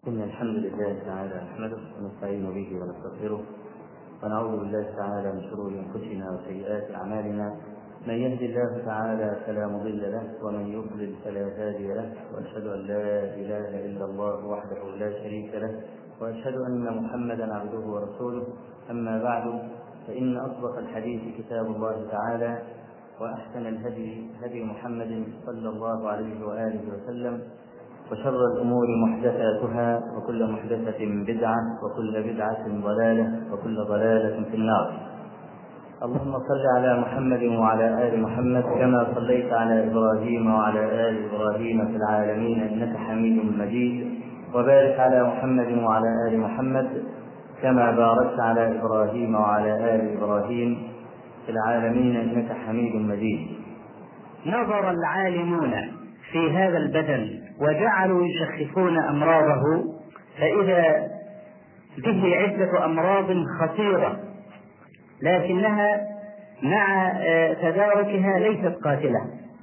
إن الحمد لله تعالى نحمده ونستعين به ونستغفره ونعوذ بالله تعالى من شرور أنفسنا وسيئات أعمالنا. من يهد الله تعالى فلا مضل له ومن يضلل فلا هادي له، وأشهد أن لا إله إلا الله وحده لا شريك له، وأشهد أن محمدا عبده ورسوله. أما بعد، فإن أصدق الحديث كتاب الله تعالى، وأحسن الهدي هدي محمد صلى الله عليه وآله وسلم، وشر الأمور محدثاتها، وكل محدثة بدعة، وكل بدعة ضلالة، وكل ضلالة في النار. اللهم صل على محمد وعلى آل محمد كما صليت على إبراهيم وعلى آل إبراهيم في العالمين إنك حميد مجيد، وبارك على محمد وعلى آل محمد كما باركت على إبراهيم وعلى آل إبراهيم في العالمين إنك حميد مجيد. نظر العالمون في هذا البدن وجعلوا يشخصون أمراضه، فإذا به عدة أمراض خطيرة، لكنها مع تداركها ليست قاتلة.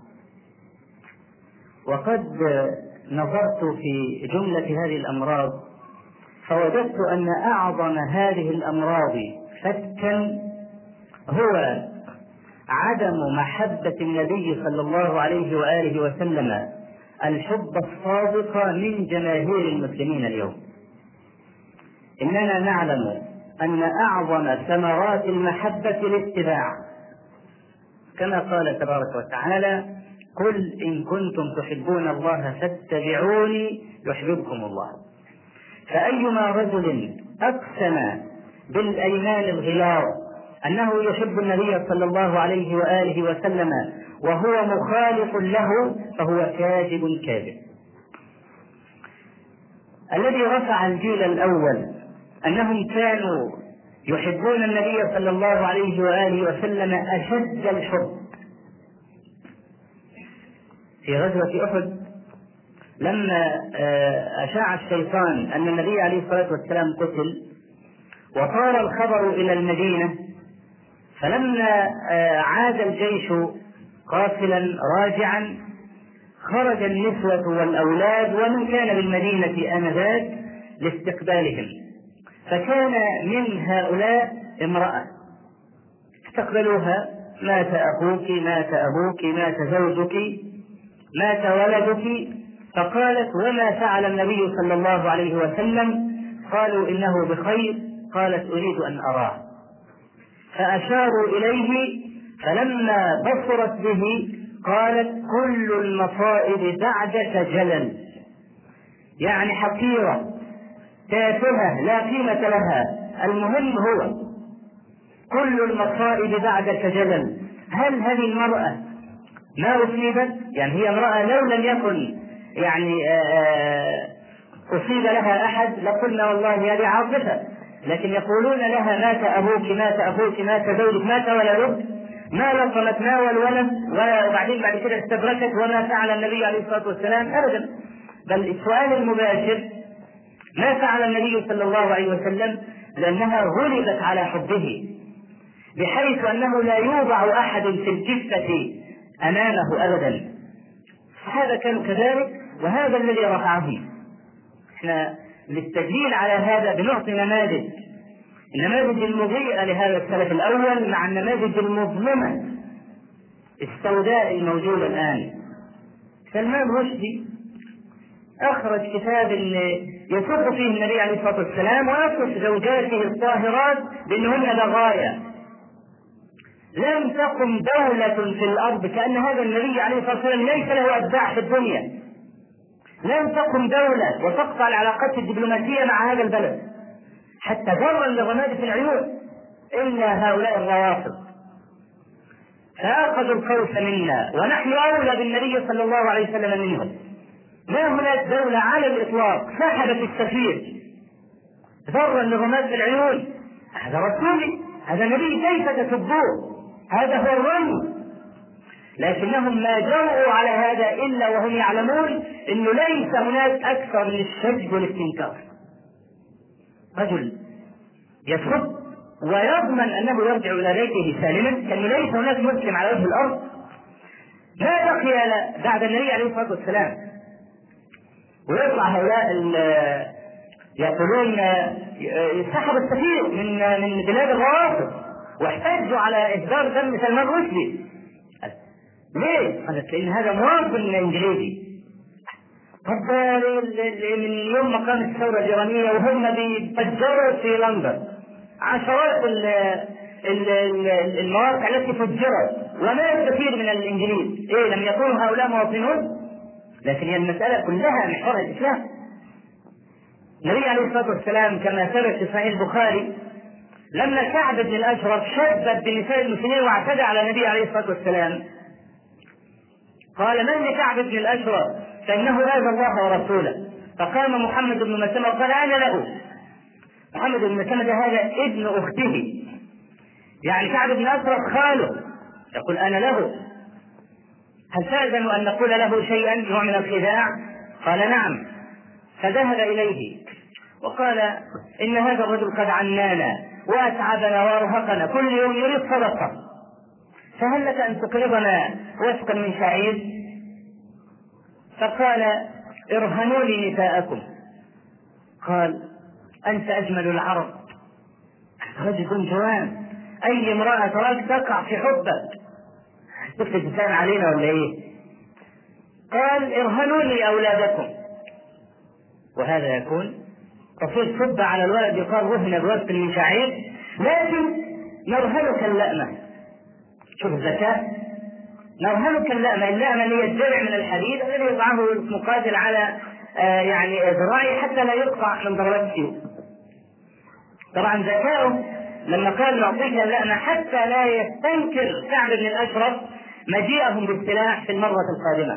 وقد نظرت في جملة هذه الأمراض فوجدت أن أعظم هذه الأمراض فتكا هو عدم محبة النبي صلى الله عليه وآله وسلم الحب الصادق من جماهير المسلمين اليوم. إننا نعلم أن أعظم ثمرات المحبة الاتباع، كما قال تبارك وتعالى: قل إن كنتم تحبون الله فاتبعوني يحببكم الله. فأيما رجل أقسم بالأيمان الغلاظ أنه يحب النبي صلى الله عليه وآله وسلم وهو مخالف له فهو كاذب كاذب. الذي رفع الجيل الأول أنهم كانوا يحبون النبي صلى الله عليه وآله وسلم أشد الحب. في غزوة أحد لما أشاع الشيطان أن النبي عليه الصلاة والسلام قتل وصار الخبر إلى المدينة، فلما عاد الجيش قافلا راجعا خرج النسوة والأولاد ومن كان بالمدينة آنذاك لاستقبالهم، فكان من هؤلاء امرأة استقبلوها: مات أخوك، مات أبوك، مات زوجك، مات ولدك. فقالت: وما فعل النبي صلى الله عليه وسلم؟ قالوا: إنه بخير. قالت: أريد أن أراه. فأشاروا إليه، فلما بصرت به قالت: كل المصائب بعدك جلل، يعني حقيرة تافهة لا قيمة لها، المهم هو كل المصائب بعدك جلل. هل هذه المرأة ما أصيبت؟ يعني هي امرأة لو لم يكن أصيب لها أحد لقلنا والله هذه عاطفة، لكن يقولون لها: مات أبوك، مات أخوك، مات زوجك، مات ولدك، ما لطمت ما والولد، وبعدين بعد كده استدركت وما فعل النبي عليه الصلاة والسلام أبدا. بل السؤال المباشر: ما فعل النبي صلى الله عليه وسلم؟ لأنها غلبت على حبه بحيث أنه لا يوضع أحد في الجثة أمامه أبدا. هذا كان كذلك، وهذا الذي رفعه. احنا للتدليل على هذا بنعطي نماذج، النماذج المضيئة لهذا السلف الأول مع النماذج المظلمة السوداء الموجودة الآن. سلمان رشدي أخرج كتاب يصف فيه النبي عليه الصلاة والسلام ويصف زوجاته الطاهرات بأنهن بغايا. لم تقم دولة في الأرض كأن هذا النبي عليه الصلاة والسلام ليس له أتباع في الدنيا. لم تقم دولة وتقطع العلاقات الدبلوماسية مع هذا البلد حتى ذرا لغمادة العيون إلا هؤلاء الروافض، فأخذوا القوس منا ونحن أولى بالنبي صلى الله عليه وسلم منهم. ما هناك دولة على الإطلاق سحبت السفير ذرا لغمادة العيون. هذا رسولي، هذا نبي، كيف تسبوه؟ هذا هو الرمي. لكنهم ما جرؤوا على هذا إلا وهم يعلمون أنه ليس هناك أكثر من الشج والاستنكار. رجل يسب ويضمن أنه يرجع إلى بيته سالما كأنه ليس هناك مسلم على وجه الأرض. ما بقي بعد النبي عليه الصلاة والسلام ويطلع هؤلاء يقولون سحبوا السفير من بلاد الروافض واحتجوا على إهدار دم سلمان رشدي. ليه؟ قالت لأن هذا مواطن إنجليزي. طب من يوم ما قامت الثورة الإيرانية وهم بيفجروا في لندن عشرات المواقع التي فجرت وما كثير من الإنجليز، لم يكونوا هؤلاء مواطنون؟ لكن هي المسألة كلها محورها الإسلام. النبي عليه الصلاة والسلام كما ثبت في صحيح البخاري لما كعب بن الأشرف شبت بنساء المسلمين واعتدى على النبي عليه الصلاة والسلام قال: من لكعب بن الأشرف فإنه آذى الله ورسوله. فقام محمد بن مسلمة وقال: أنا له. محمد بن مسلمة هذا ابن أخته، يعني كعب بن الأشرف خاله، يقول: أنا له، هل تأذن أن نقول له شيئا نوع من الخداع؟ قال: نعم. فذهب إليه وقال: إن هذا الرجل قد عنانا وأتعبنا وأرهقنا، كل يوم يريد صدقة، فهل لك أن تقرضنا وفقا من شعير؟ فقال: ارهنوا لي نساءكم. قال: أنت أجمل العرب، رجل جوان، أي امرأة تراك تقع في حبك، تفتن علينا ولا إيه؟ قال: ارهنوا لي أولادكم. وهذا يكون تصير صبة على الولد، يقال رهن بوفق من شعير، لكن نرهنك اللأمة. شوف الذكاء، نرهنك اللأمة. اللأمة هي الدرع من الحديد الذي يضعه المقاتل على يعني ذراعه حتى لا يقطع من ضربات السيوف. طبعا ذكاؤه لما قال نعطيك اللأمة حتى لا يستنكر كعب بن الأشرف مجيئهم بالسلاح في المرة القادمة.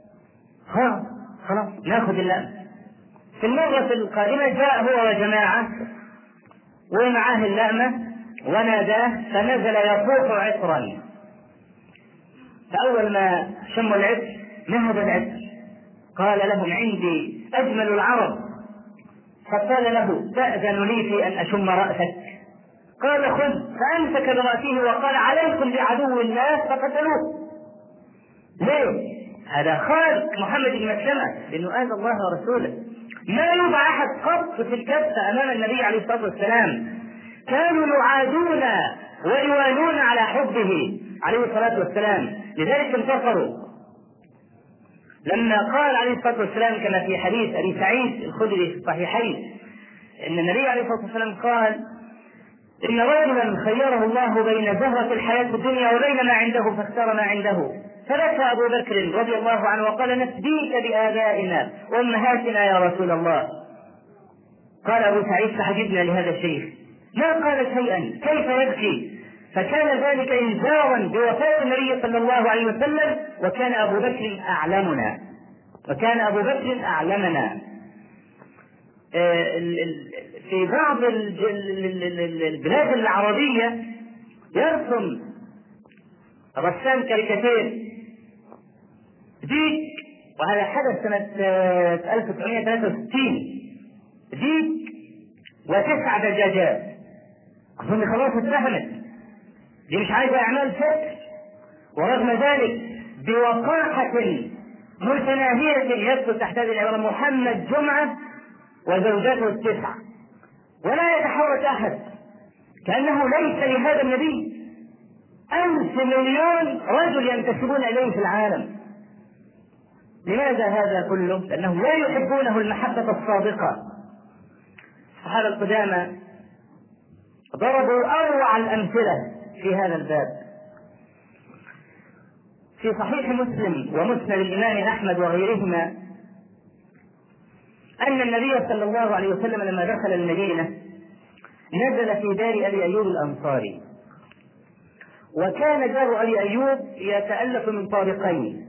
خلاص ناخذ اللأمة. في المرة القادمة جاء هو وجماعة ومعاه اللأمة وناداه، فنزل يفوح عطرا. فأول ما شموا العطر نهب العطر، قال لهم: عندي أجمل العرب. فقال له: تأذن لي في أن أشم رأسك؟ قال: خذ. فأمسك برأسه وقال: عليكم بعدو الله فقتلوه. ليه؟ هذا خالق محمد بن مسلمة لأنه آذى الله ورسوله. ما يوضع أحد قط في الكفة أمام النبي عليه الصلاة والسلام. كانوا يعادون ويوالون على حبه عليه الصلاة والسلام، لذلك انتصروا. لما قال عليه الصلاة والسلام كما في حديث أبي سعيد الخدري في الصحيحين إن النبي عليه الصلاة والسلام قال: إن رجلا خيره الله بين زهرة الحياة الدنيا وبين ما عنده فاختار ما عنده. فبكى أبو بكر رضي الله عنه وقال: نفديك بآبائنا وأمهاتنا يا رسول الله. قال أبو سعيد: فحجبنا لهذا الشيخ، ما قال شيئا، كيف يبكي؟ فكان ذلك إنذارا بوفاة النبي صلى الله عليه وسلم، وكان أبو بكر أعلمنا. في بعض البلاد العربية يرسم رسام كاريكاتير ديك، وهذا حدث سنة 1963، ديك و9 دجاجات. أظن خلاص اتفهمت، دي مش عايزة أعمال شكل. ورغم ذلك بوقاحة متناهية يدخل تحت هذه العبارة: محمد جمعة وزوجته 9، ولا يتحرك أحد كأنه ليس لهذا النبي 1,000 مليون رجل ينتسبون إليه في العالم. لماذا هذا كله؟ لأنهم لا يحبونه المحبة الصادقة. الصحابة القدامى ضربوا أروع الأمثلة في هذا الباب. في صحيح مسلم ومسند الإمام أحمد وغيرهما أن النبي صلى الله عليه وسلم لما دخل المدينة نزل في دار أبي أيوب الأنصاري، وكان دار أبي أيوب يتألف من طابقين.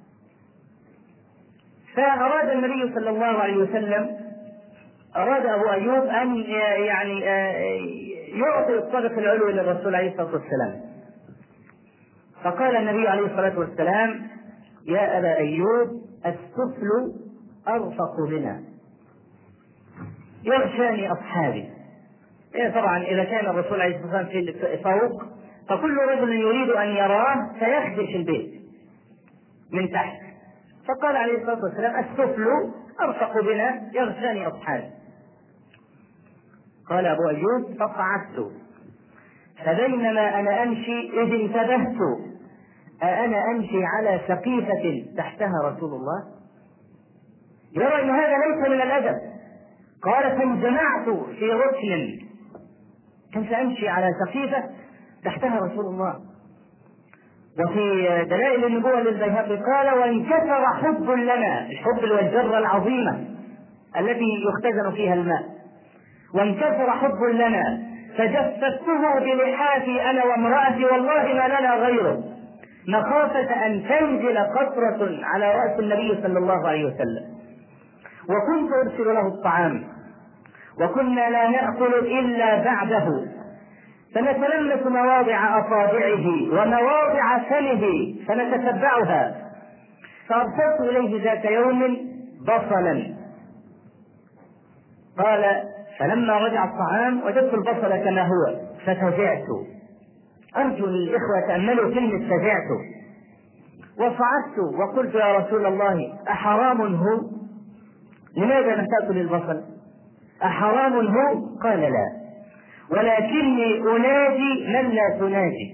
فأراد النبي صلى الله عليه وسلم، أراد أبو أيوب أن يعني يعطي الطابق العلوي للرسول عليه الصلاة والسلام. فقال النبي عليه الصلاة والسلام: يا أبا أيوب، السفل أرفق بنا، يغشاني أصحابي. طبعا إذا كان الرسول عليه الصلاة والسلام في فوق فكل رجل يريد أن يراه فيخدش البيت من تحت. فقال عليه الصلاة والسلام: السفل أرفق بنا، يغشاني أصحابي. قال أبو أيوب فصعدت، فبينما أنا أمشي إذ انتبهت أأنا أمشي على سقيفة تحتها رسول الله؟ يرى أن هذا ليس من الأدب. قال فانجمعت في ركن، كيف أمشي على سقيفة تحتها رسول الله؟ وفي دلائل النبوة للبيهقي قال وانكسر حب لنا، الحب والجرة العظيمة التي يختزن فيها الماء، وانكسر حب لنا فجففته بلحافي أنا وامرأتي والله ما لنا غيره، مخافة أن تنزل قطرة على رأس النبي صلى الله عليه وسلم. وكنت أرسل له الطعام وكنا لا نأكل إلا بعده، فنتلمس مواضع أصابعه ومواضع فمه فنتتبعها، فأرسلت إليه ذات يوم بصلا. قال فلما رجع الطعام وجدت البصل كما هو ففزعت. أرجو للإخوة تأملوا كلمة فزعت. وصعدت وقلت يا رسول الله أحرام هو؟ لماذا لم تأكل البصل؟ أحرام هو؟ قال لا، ولكني أناجي من لا تناجي،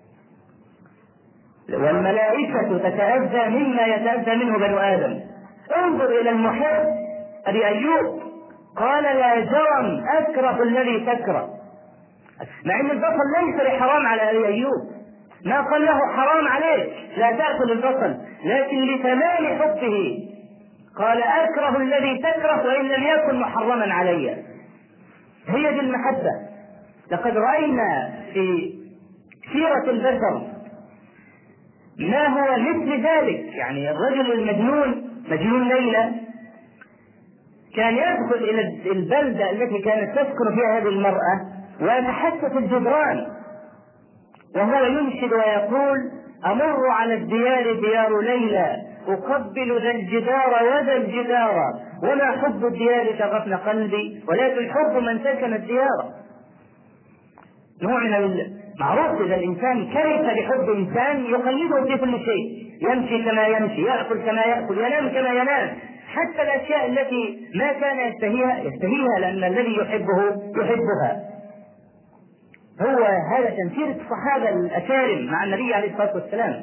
والملائكة تتأذى مما يتأذى منه بنو آدم. انظر إلى المحب أبي أيوب، قال لا جرم أكره الذي تكره، مع أن البصل ليس بحرام على أبي أيوب، ما قال له حرام عليك لا تأكل البصل، لكن لتمام حبه قال أكره الذي تكره وإن لم يكن محرما علي. هي دي المحبة. لقد رأينا في سيرة البشر ما هو مثل ذلك. يعني الرجل المجنون مجنون ليلى كان يدخل إلى البلدة التي كانت تسكن فيها هذه المرأة ويتحسس الجدران وهو ينشد ويقول أمر على الديار ديار ليلى أقبل ذا الجدار وذا الجدار ولا حب الديار شغفن قلبي ولكن حب من سكن الديار. نوع من معروف إذا الإنسان كيف بحب إنسان يقلده في كل شيء، يمشي كما يمشي، يأكل كما يأكل، ينام كما ينام، حتى الأشياء التي ما كان يستهيها لأن الذي يحبها. هو هذا تمثيل الصحابة الأكارم مع النبي عليه الصلاة والسلام.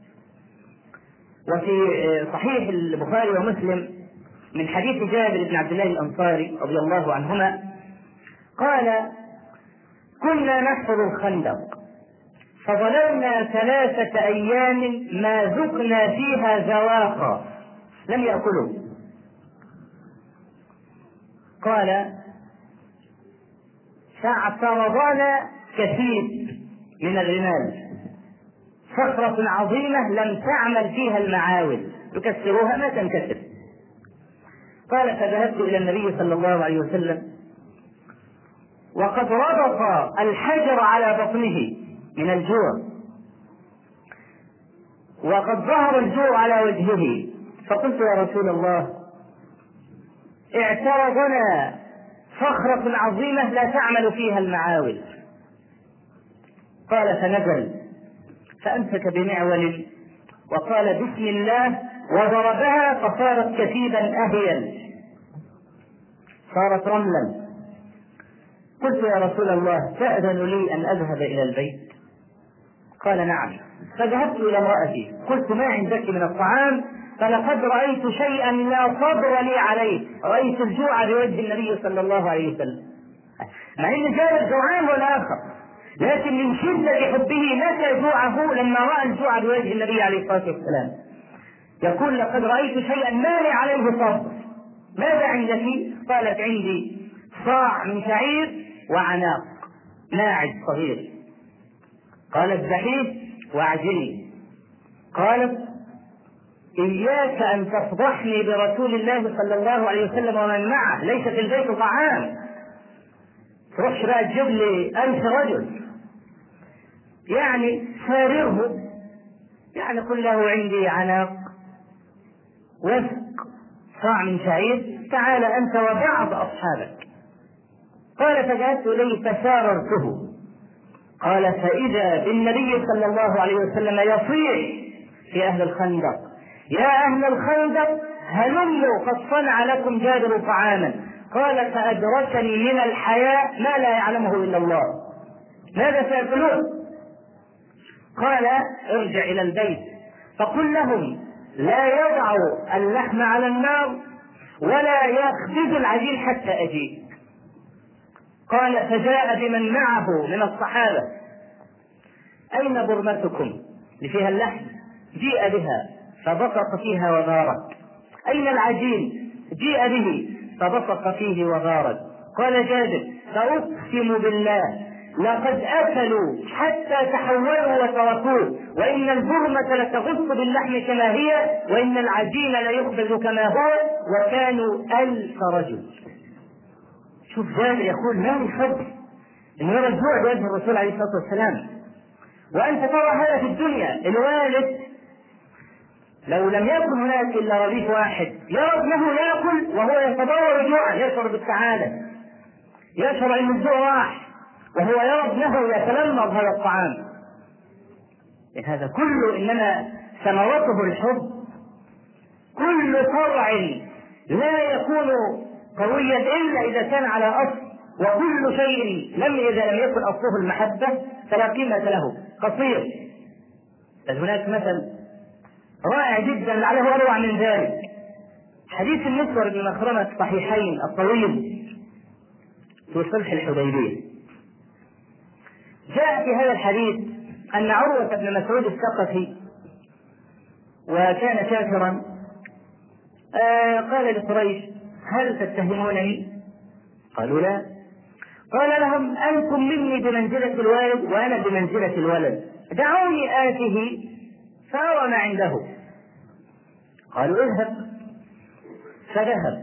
وفي صحيح البخاري ومسلم من حديث جابر بن عبد الله الأنصاري رضي الله عنهما قال كنا نحفر الخندق فظللنا 3 أيام ما ذقنا فيها ذواقا، لم يأكلوا. قال فاعترضنا كثير من الرمال، صخرة عظيمة لم تعمل فيها المعاول يكسروها ما تنكسر. قال فذهبت إلى النبي صلى الله عليه وسلم وقد ربط الحجر على بطنه من الجوع وقد ظهر الجوع على وجهه، فقلت يا رسول الله اعترضنا صخرة عظيمة لا تعمل فيها المعاول. قال فنزل فأمسك بمعول وقال بسم الله وضربها فصارت كثيبا أهيل، صارت رملا. قلت يا رسول الله تأذن لي أن أذهب إلى البيت؟ قال نعم. فذهبت إلى امرأتي قلت ما عندك من الطعام؟ فلقد رأيت شيئا لا صبر لي عليه، رأيت الجوع بوجه النبي صلى الله عليه وسلم، مع أن جاء جوعان والآخر، لكن من شدة حبه نسى جوعه لما رأى الجوع بوجه النبي عليه الصلاة والسلام. يقول لقد رأيت شيئا ما لي عليه صبر. ماذا عندك؟ قالت عندي صاع من شعير وعناق ماعز صغير. قالت زحيف وأعجني. قالت إياك أن تفضحني برسول الله صلى الله عليه وسلم ومن معه، ليس في البيت طعام، تروحش بقى تجيب لي 1000 رجل، يعني فارغه، يعني قل له عندي عناق وفق صاع من شعير، تعال أنت وبعض أصحابك. قال فجاءت إليه فساررته. قال فإذا بالنبي صلى الله عليه وسلم يصيح في أهل الخندق يا أهل الخندق هلموا قد صنع لكم جابر طعاما. قال فأدركني من الحياء ما لا يعلمه إلا الله. ماذا سيأكلون؟ قال ارجع إلى البيت فقل لهم لا يضعوا اللحم على النار ولا يخبزوا العجين حتى أجيء. قال فجاء بمن معه من الصحابة: أين برمتكم اللي فيها اللحم؟ جيء بها فبصق فيها وغارت. أين العجين؟ جيء به فبصق فيه وغارت. قال جابر: فأقسم بالله لقد أكلوا حتى تحولوا وتركوه، وإن البرمة لتغص باللحم كما هي، وإن العجين ليخبز كما هو، وكانوا 1000 رجل. شوف جابر يقول ما من خبر إن يرى الجوع بوجه الرسول عليه الصلاة والسلام، وأنت ترى هذا في الدنيا. الوالد لو لم يكن هناك إلا رغيف واحد يرى ابنه يأكل وهو يتضور جوعا، يشعر بالسعادة، يشعر أن الجوع راح، وهو يرى ابنه يتلمض هذا الطعام. هذا كله إنما ثمرته الحب. كل فرع لا يكون قويا إلا إذا كان على أصل، وكل شيء إذا لم يكن أصله المحبة فلا قيمة له، قصير. هناك مثل رائع جدا لعله أروع من ذلك، حديث المسور بن مخرمة الصحيحين الطويل في صلح الحديبية. جاء في هذا الحديث أن عروة بن مسعود الثقفي وكان كافرا قال لقريش: هل تتهمونني؟ قالوا: لا. قال لهم: أنتم مني بمنزلة الوالد وأنا بمنزلة الولد، دعوني آته فأرى ما عنده. قالوا: اذهب. فذهب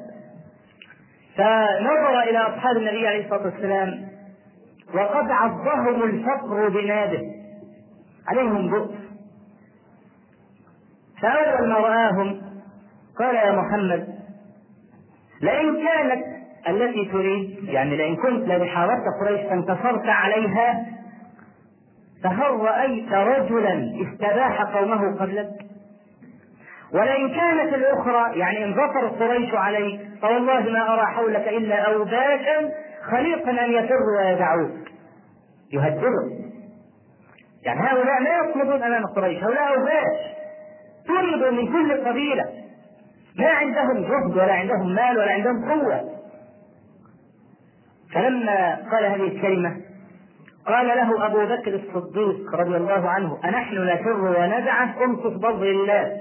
فنظر إلى أصحاب النبي عليه الصلاة والسلام وقد عضهم الفقر بنابه، عليهم بؤس. فأول ما رآهم قال: يا محمد، لئن كانت التي تريد، يعني لئن كنت لو حاربت قريش فانتصرت عليها، فهل رأيت رجلا استباح قومه قبلك؟ ولئن كانت الأخرى، يعني إن ظفر قريش عليك، فوالله ما أرى حولك إلا أوباشا خليقا أن يفروا ويدعوك. يهددهم، يعني هؤلاء لا يصمدون أمام قريش، هؤلاء أوباش طردوا من كل قبيلة، ما عندهم جهد ولا عندهم مال ولا عندهم قوة. فلما قال هذه الكلمة قال له أبو بكر الصديق رضي الله عنه: أنحن نفر وندعه؟ امكث بظهر الله.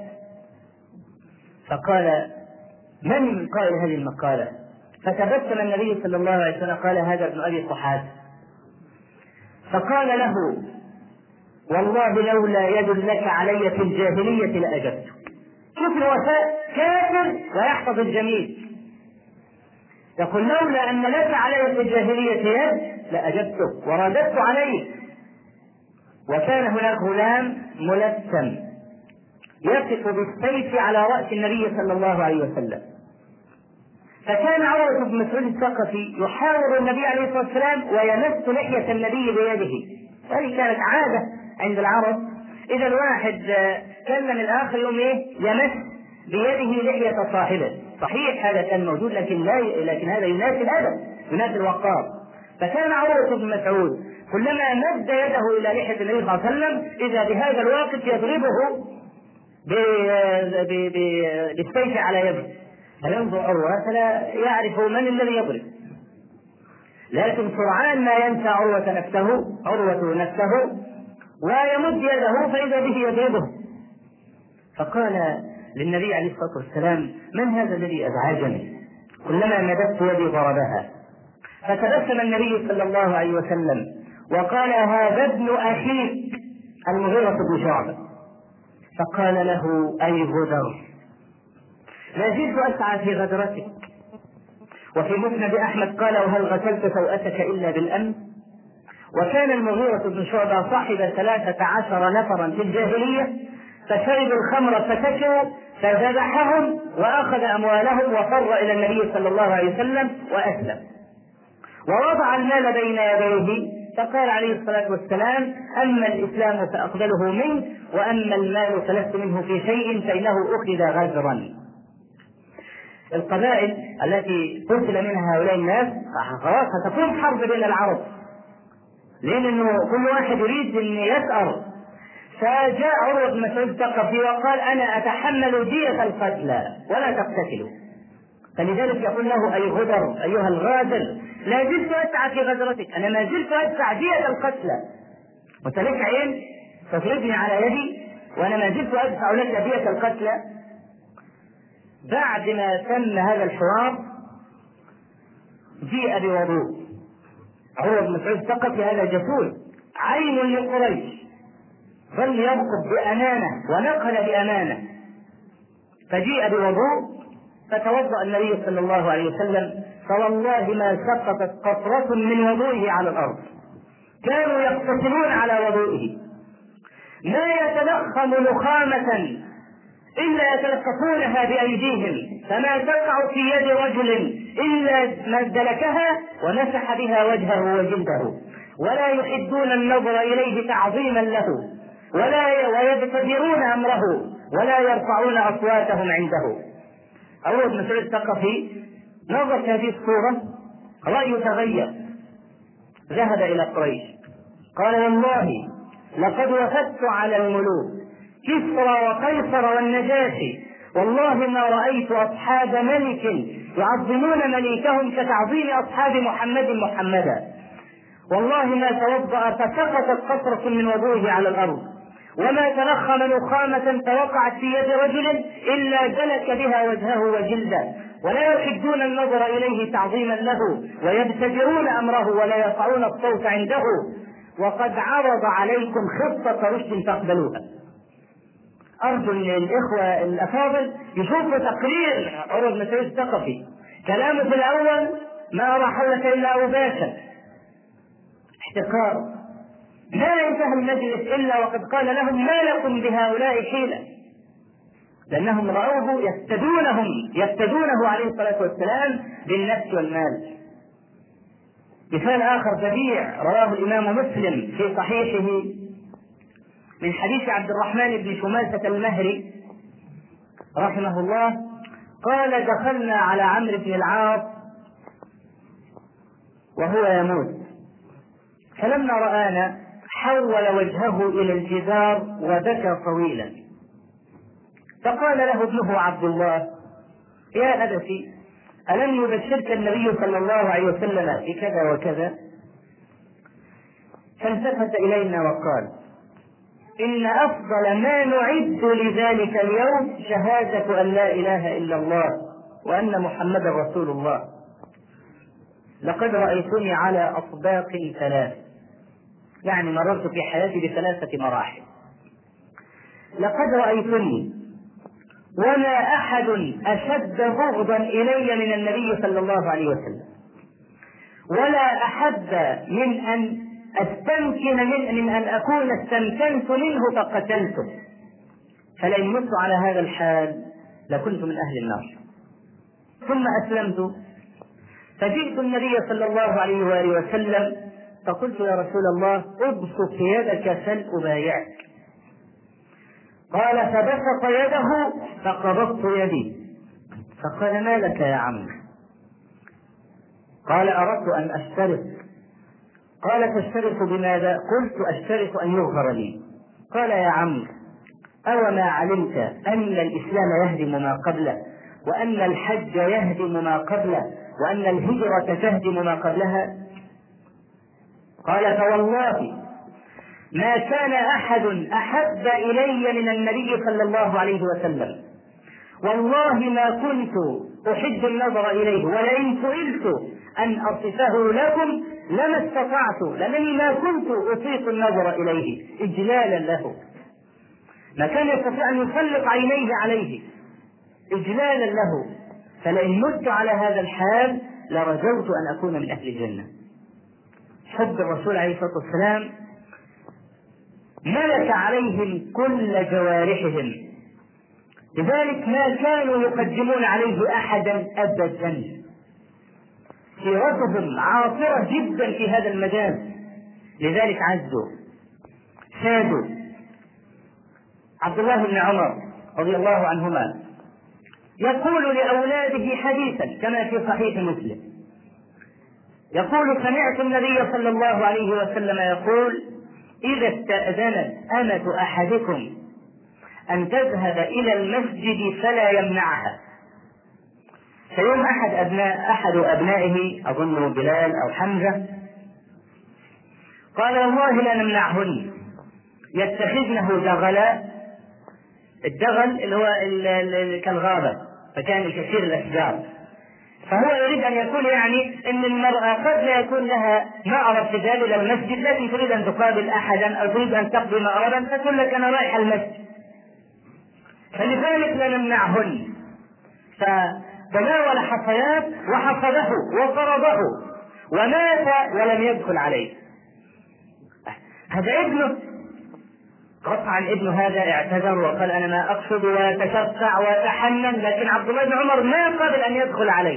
فقال: من قال هذه المقالة؟ فتبسم النبي صلى الله عليه وسلم قال: هذا ابن أبي قحافة. فقال له: والله لولا يد لك علي في الجاهلية لأجبتك. شوف الوفاء، كافر ويحفظ الجميل. يقول: لولا أن لك علي في الجاهلية يد لأجبتك ورددت عليك. وكان هناك غلام ملثم يقف بالسيف على رأس النبي صلى الله عليه وسلم، فكان عروة بن مسعود الثقفي يحاور النبي عليه الصلاة والسلام ويمس لحية النبي بيده. هذه كانت عادة عند العرب، إذا الواحد كلم الآخر يوم يمس بيده لحية صاحبه. صحيح هذا كان موجود، لكن هذا ينافي الأدب، ينافي الوقار. فكان عروة بن مسعود كلما مد يده إلى لحية النبي صلى الله عليه وسلم إذا بهذا الواقف يضربه بالسيف على يده، فينظر عروة فلا يعرف من الذي يضرب، لكن سرعان ما ينسى عروة نفسه ويمد يده فإذا به يضربه. فقال للنبي عليه الصلاة والسلام: من هذا الذي أزعجني؟ كلما مددت يدي ضربها. فتبسم النبي صلى الله عليه وسلم وقال: هذا ابن أخيك المغيرة بن شعبة. فقال له: أي غدر، لا زلت أسعى في غدرتك. وفي مسند أحمد قال: وهل غسلت سوءتك إلا بالأمن؟ وكان المغيرة بن شعبة صاحب 13 نفرا في الجاهلية، فشربوا الخمر فسكروا فذبحهم وأخذ أموالهم وفر إلى النبي صلى الله عليه وسلم وأسلم، ووضع المال بين يديه فقال عليه الصلاة والسلام: أما الإسلام فأقبله منه، وأما المال فلست منه في شيء، فإنه أخذ غدرا. القبائل التي قتل منها هؤلاء الناس خلاص ستكون حرب بين العرب، لأنه كل واحد يريد أن يثأر. فجاء عروة بن مسعود الثقفي وقال أنا أتحمل دية القتلى ولا تقتتلوا. فلذلك يقول له أي غدر أيها الغادر لا زلت أسعى في غدرتك، أنا ما زلت أدفع دية القتلى، وتلك عين تضربني على يدي وأنا ما زلت أدفع لك دية القتلى. بعد ما تم هذا الحوار جيء بوضوء. عروة بن مسعود الثقفي هذا جسول عين لقريش، ظل يرقب بأمانة ونقل بأمانة، فجيء بوضوء فتوضأ النبي صلى الله عليه وسلم، فوالله ما سقطت قطرة من وضوئه على الأرض، كانوا يقتتلون على وضوئه، ما يتلخم لخامة إلا يتلقفونها بأيديهم، فما تقع في يد رجل إلا ما دلكها ومسح بها وجهه وجلده، ولا يحدون النظر إليه تعظيما له ويبتدرون أمره ولا يرفعون أصواتهم عنده. عروة بن مسعود الثقفي نظر في هذه الصورة رأيه تغير، ذهب إلى قريش قال والله لقد وفدت على الملوك كسرى وقيصر والنجاشي، والله ما رأيت أصحاب ملك يعظمون مليكهم كتعظيم أصحاب محمدا، والله ما توضأ فسقطت قطرة من وضوئه على الأرض، وما تلخم نخامة فوقعت في يد رجل إلا دلك بها وجهه وجلده، ولا يحدون النظر إليه تعظيما له ويبتدرون أمره ولا يرفعون الصوت عنده، وقد عرض عليكم خطة رشد فاقبلوها. أرجو الإخوة الأفاضل يشوفوا تقرير عروة بن مسعود الثقفي، كلامه في الأول ما أرى حولك إلا أوباشا احتقار، لا ينتهي المجلس إلا وقد قال لهم ما لكم بهؤلاء حيلة، لأنهم رأوه يفتدونه عليه الصلاة والسلام بالنفس والمال. مثال آخر بديع رواه الإمام مسلم في صحيحه من حديث عبد الرحمن بن شماسة المهري رحمه الله قال دخلنا على عمرو بن العاص وهو يموت، فلما رآنا حول وجهه إلى الجدار وبكى طويلا، فقال له ابنه عبد الله يا أبتي ألم يبشرك النبي صلى الله عليه وسلم بكذا وكذا؟ فالتفت إلينا وقال إن أفضل ما نعد لذلك اليوم شهادة أن لا إله إلا الله وأن محمدا رسول الله، لقد رأيتني على أطباق ثلاث، يعني مررت في حياتي ب3 مراحل، لقد رأيتني وما أحد أشد بغضا إلي من النبي صلى الله عليه وسلم، ولا أحب من أن أستمكن من أن أكون استمكنت منه فقتلته، فلئن مت على هذا الحال لكنت من أهل النار. ثم أسلمت فجئت النبي صلى الله عليه وآله وسلم فقلت يا رسول الله ابسط يدك فلأبايعك، قال فبسط يده فقبضت يدي، فقال ما لك يا عم؟ قال أردت أن أشترط. قال تشترط بماذا؟ قلت أشترط أن يغفر لي. قال يا عم أو ما علمت أن الإسلام يهدم ما قبله، وأن الحج يهدم ما قبله، وأن الهجرة تهدم ما قبلها؟ قال فوالله ما كان أحد أحب إلي من النبي صلى الله عليه وسلم، والله ما كنت أحب النظر إليه، ولئن سئلت أن أصفه لكم لما استطعت، لأنني ما كنت أطيق النظر إليه إجلالا له، ما كان يستطيع أن يسلط عينيه عليه إجلالا له، فلئن مت على هذا الحال لرجوت أن أكون من أهل الجنة. حب الرسول عليه الصلاة والسلام ملك عليهم كل جوارحهم، لذلك ما كانوا يقدمون عليه أحدا أبدا، سيرتهم عاطرة جدا في هذا المجال، لذلك عزوا سادوا. عبد الله بن عمر رضي الله عنهما يقول لأولاده حديثا كما في صحيح مسلم، يقول: سمعت النبي صلى الله عليه وسلم يقول: إذا استأذنت أمة أحدكم أن تذهب إلى المسجد فلا يمنعها. فيوم أحد أبنائه أظن بلال أو حمزة قال: والله لا نمنعهن، يتخذنه دغلا. الدغل اللي هو كالغابة، فكان الكثير الأشجار، فهو يريد أن يكون يعني أن المرأة قد لا يكون لها مأرب تذهب إلى المسجد، لكن تريد أن تقابل أحدا أو تريد أن تقضي مأربا فتقول لك أنا رايح المسجد، فلذلك لا نمنعهن. فتناول حصيات وحصده وضربه ومات ولم يدخل عليه. هذا ابنه، قطعا ابن هذا اعتذر وقال: أنا ما أقصد، وتشفع وتحنن، لكن عبد الله بن عمر ما قبل أن يدخل عليه.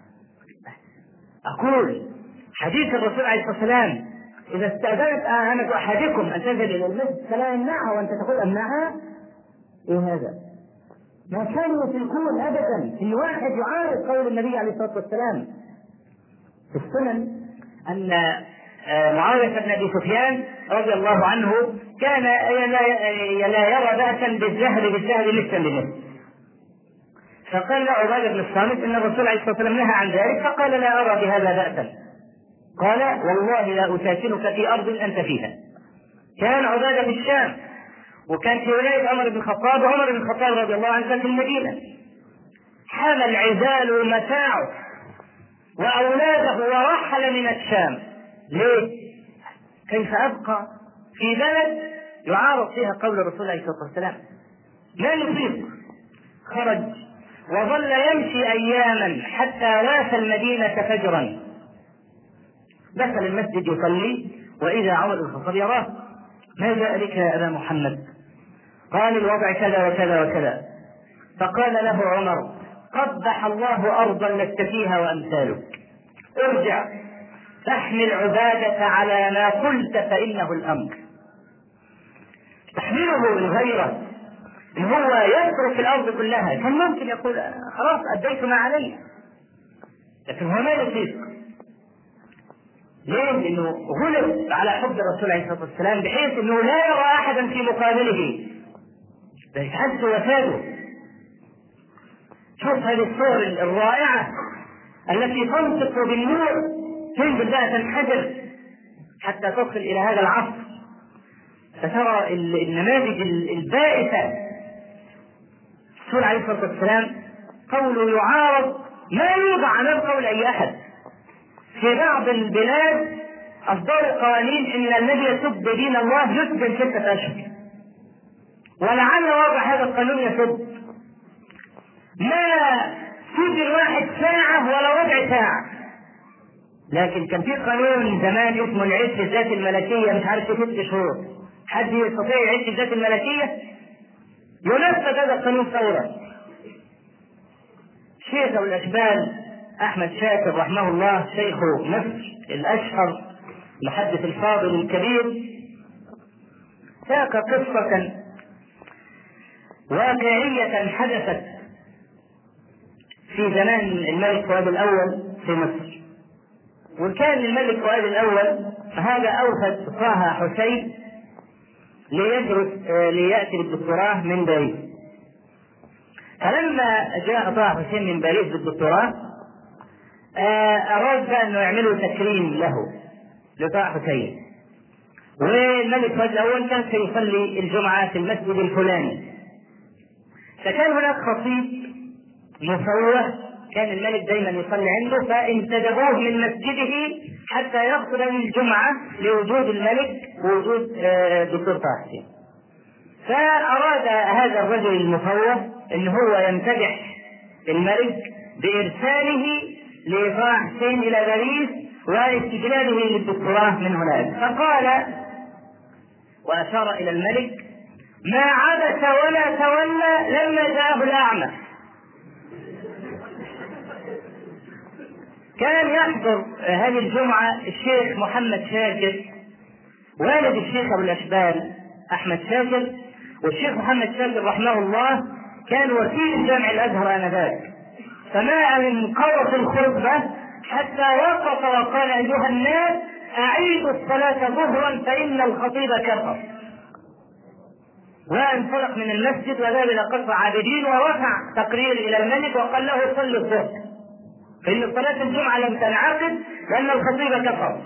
أقول حديث الرسول عليه الصلاة والسلام: إذا استأذنت أمة أحدكم أن تذهب إلى المسجد فلا يمنعها، وأنت تقول أمنعها؟ إيه هذا؟ ما كان يطيقون أبدا إن واحد يعارض قول النبي عليه الصلاة والسلام. في السنن أن معاوية بن أبي سفيان رضي الله عنه كان لا يرى بأسا بالذهب مثلا بمثل، فقال له عبادة بن الصامت إن الرسول عليه الصلاة والسلام نهى عن ذلك، فقال: لا أرى بهذا بأسا. قال: والله لا أساكنك في أرض أنت فيها. كان عبادة في الشام، وكان في ولاية عمر بن الخطاب، وعمر بن الخطاب رضي الله عنه كان في المدينة. حمل عزال متاعه وأولاده ورحل من الشام. ليه؟ كيف أبقى في بلد يعارض فيها قول الرسول عليه الصلاة والسلام؟ لا يطيق. خرج وظل يمشي أياما حتى واف المدينة فجرا. دخل المسجد يصلي وإذا عمر بن الخطاب يراه: ما جاء بك يا أبا محمد؟ قال: الوضع كذا وكذا وكذا. فقال له عمر: قبح الله أرضا لست فيها وأمثالك، ارجع تحمل عبادة على ما قلت فإنه الأمر. تحمله بالغيرة، إن هو يترك الأرض كلها، كان ممكن يقول: خلاص أديت ما علي، لكن هو ما يطيق. ليه؟ لأنه غلب على حب الرسول عليه الصلاة والسلام بحيث أنه لا يرى أحدا في مقابله، يتحس وفاده. شوف هذه الصور الرائعة التي تنطق بالنور، تنزل بها تنحدر حتى تصل إلى هذا العصر، فترى النماذج البائسة. الرسول عليه الصلاة والسلام قوله يعارض ما يوضع أمام قول أي أحد. في بعض البلاد أصدروا قوانين إن الذي يسب دين الله يسجن 6 أشهر، ولعل وضع هذا القانون يسب ما سجن 1 ساعة ولا ربع ساعة. لكن كان في قانون زمان اسمه العيش الذات الملكية، مش عارف 6 شهور. حد يستطيع يعيش الذات الملكية؟ ينفذ هذا القانون فورا. شيخ أبو الأشبال أحمد شاكر رحمه الله، شيخ مصر الأشهر، المحدث الفاضل الكبير، ساق قصة واقعية حدثت في زمان الملك فؤاد الأول في مصر. وكان الملك فؤاد الأول هذا أوفد طه حسين ليدرس ليأتي بالدكتوراه من باريس. فلما جاء طه حسين من باريس بالدكتوراه أراد أنه يعملوا تكريم له لطه حسين، والملك فؤاد الأول كان سيصلي الجمعة في المسجد الفلاني، فكان هناك خطيب مفوه كان الملك دائما يصلي عنده، فانتدبوه من مسجده حتى يخطب الجمعة لوجود الملك ووجود دكتور طه حسين. فأراد هذا الرجل المفوه أن هو يمتدح الملك بإرساله لطه حسين إلى باريس واستجلابه للدكتوراه من هناك. فقال وأشار إلى الملك: ما عبس ولا تولى لما جاءه الأعمى. كان يحضر هذه الجمعة الشيخ محمد شاكر والد الشيخ أبو الأشبال أحمد شاكر، والشيخ محمد شاكر رحمه الله كان وكيل جامع الازهر انذاك، فما من قوة الخطبة حتى وقف وقال: ايها الناس اعيدوا الصلاة ظهرا فان الخطيب كفر. وانطلق من المسجد وذهب الى قصر عابدين ورفع تقرير الى الملك وقال له: صل الظهر فان صلاة الجمعة لم تنعقد لان الخطيب كفر.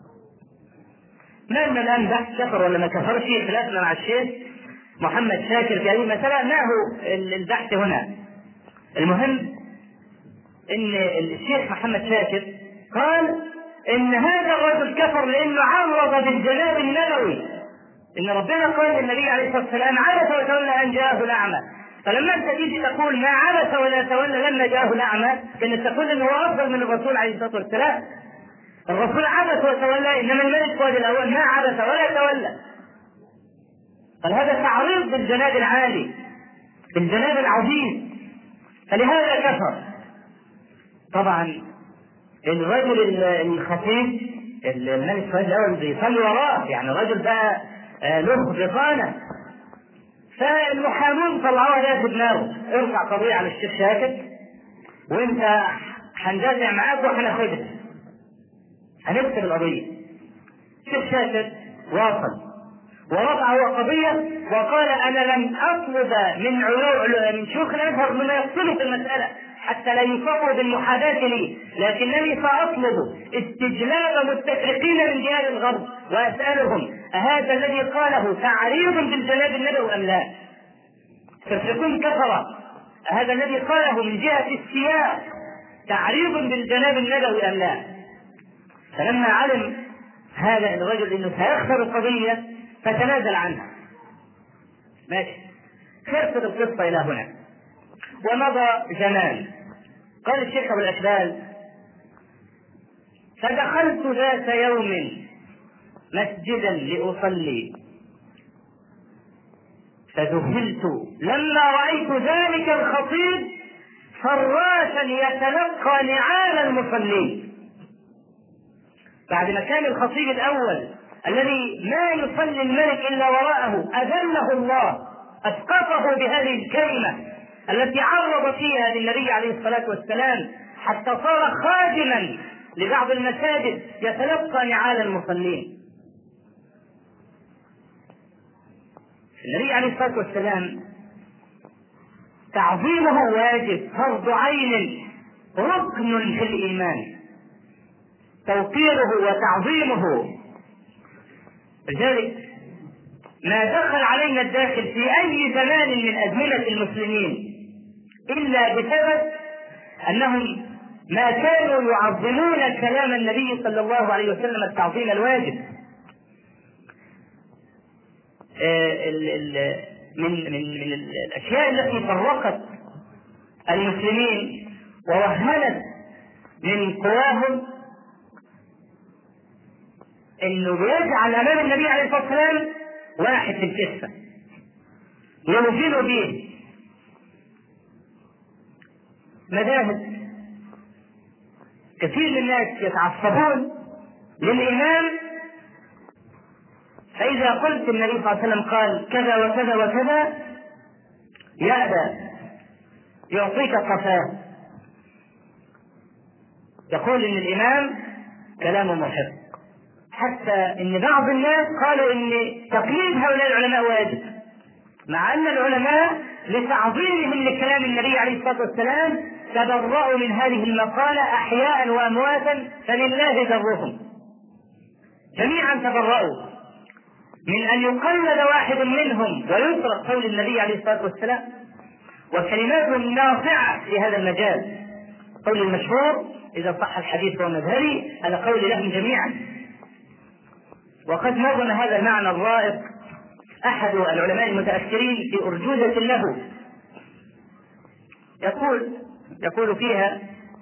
ما لنا الان بحث كفر ولا ما كفرش، خلافنا مع الشيخ محمد شاكر في هذه المسألة، ما هو البحث هنا. المهم ان الشيخ محمد شاكر قال ان هذا الرجل كفر لانه عرض بالجناب النبوي، ان ربنا قال للنبي عليه الصلاه والسلام: عبس وتولى ان جاءه الاعمى. فلما انت تيجي تقول ما عبس ولا تولى لما جاءه الاعمى، كانت تقول انه هو افضل من الرسول عليه الصلاه والسلام. الرسول عبس وتولى، انما الملك فؤاد الاول ما عبس ولا تولى. قال هذا تعريض بالجناب العالي، بالجناب العظيم، فلهذا كفر. طبعا الرجل الخفيف الملك فؤاد الاول بيصلي وراه، يعني الرجل بقى له بطانه، فالمحامون طلعوها ده في دماغه: ارفع قضيه على الشيخ شاكر وانت هندافع معاك وهناخدها، هنكتب القضيه. الشيخ شاكر واصل ورفع هو قضيه وقال: انا لم اطلب من شيوخ الازهر مما يقتلوا في المساله حتى لا ينفقوا بالمحاذاه لي، لكنني ساطلب استجلاب مستشرقين من جهه الغرب واسالهم: اهذا الذي قاله تعريض بالجناب النبوي ام لا؟ تشركون كفر، هذا الذي قاله من جهه السياق تعريض بالجناب النبوي ام لا؟ فلما علم هذا الرجل انه سيخسر القضيه فتنازل عنها. ماشي، خلصت القصه الى هنا ومضى زمان. قال الشيخ ابو الاشبال: فدخلت ذات يوم مسجدا لاصلي فذهلت لما رايت ذلك الخطيب فراشا يتلقى نعال المصلين. بعد ما كان الخطيب الاول الذي ما يصلي الملك الا وراءه اذله الله، اسقطه بهذه الكلمه التي عرض فيها للنبي عليه الصلاه والسلام حتى صار خادما لبعض المساجد يتلقى نعال المصلين. النبي عليه الصلاه والسلام تعظيمه واجب، فرض عين، ركن في الايمان، توقيره وتعظيمه. لذلك ما دخل علينا الداخل في اي زمان من ازمنه المسلمين الا بسبب انهم ما كانوا يعظمون كلام النبي صلى الله عليه وسلم التعظيم الواجب. من الاشياء التي فرقت المسلمين ووهنت من قواهم انه بيجعل امام النبي عليه الصلاه والسلام واحد في الكفه يوزن به. مذاهب كثير من الناس يتعصبون للامام، فاذا قلت النبي صلى الله عليه وسلم قال كذا وكذا وكذا يأبى، يعطيك قفاه، يقول ان الامام كلام محق. حتى ان بعض الناس قالوا ان تقليد هؤلاء العلماء واجب، مع ان العلماء لتعظيمهم لكلام النبي عليه الصلاه والسلام تبرأوا من هذه المقالة احياء وامواتا، فلله ذرهم. جميعا تبرأوا من ان يقلد واحد منهم ويترك قول النبي عليه الصلاه والسلام، وكلماتهم نافعه في هذا المجال. قول المشهور اذا صح الحديث ومذهبي، هذا قول لهم جميعا. وقد نظم هذا المعنى الرائق احد العلماء المتاخرين في ارجوزه له، يقول فيها: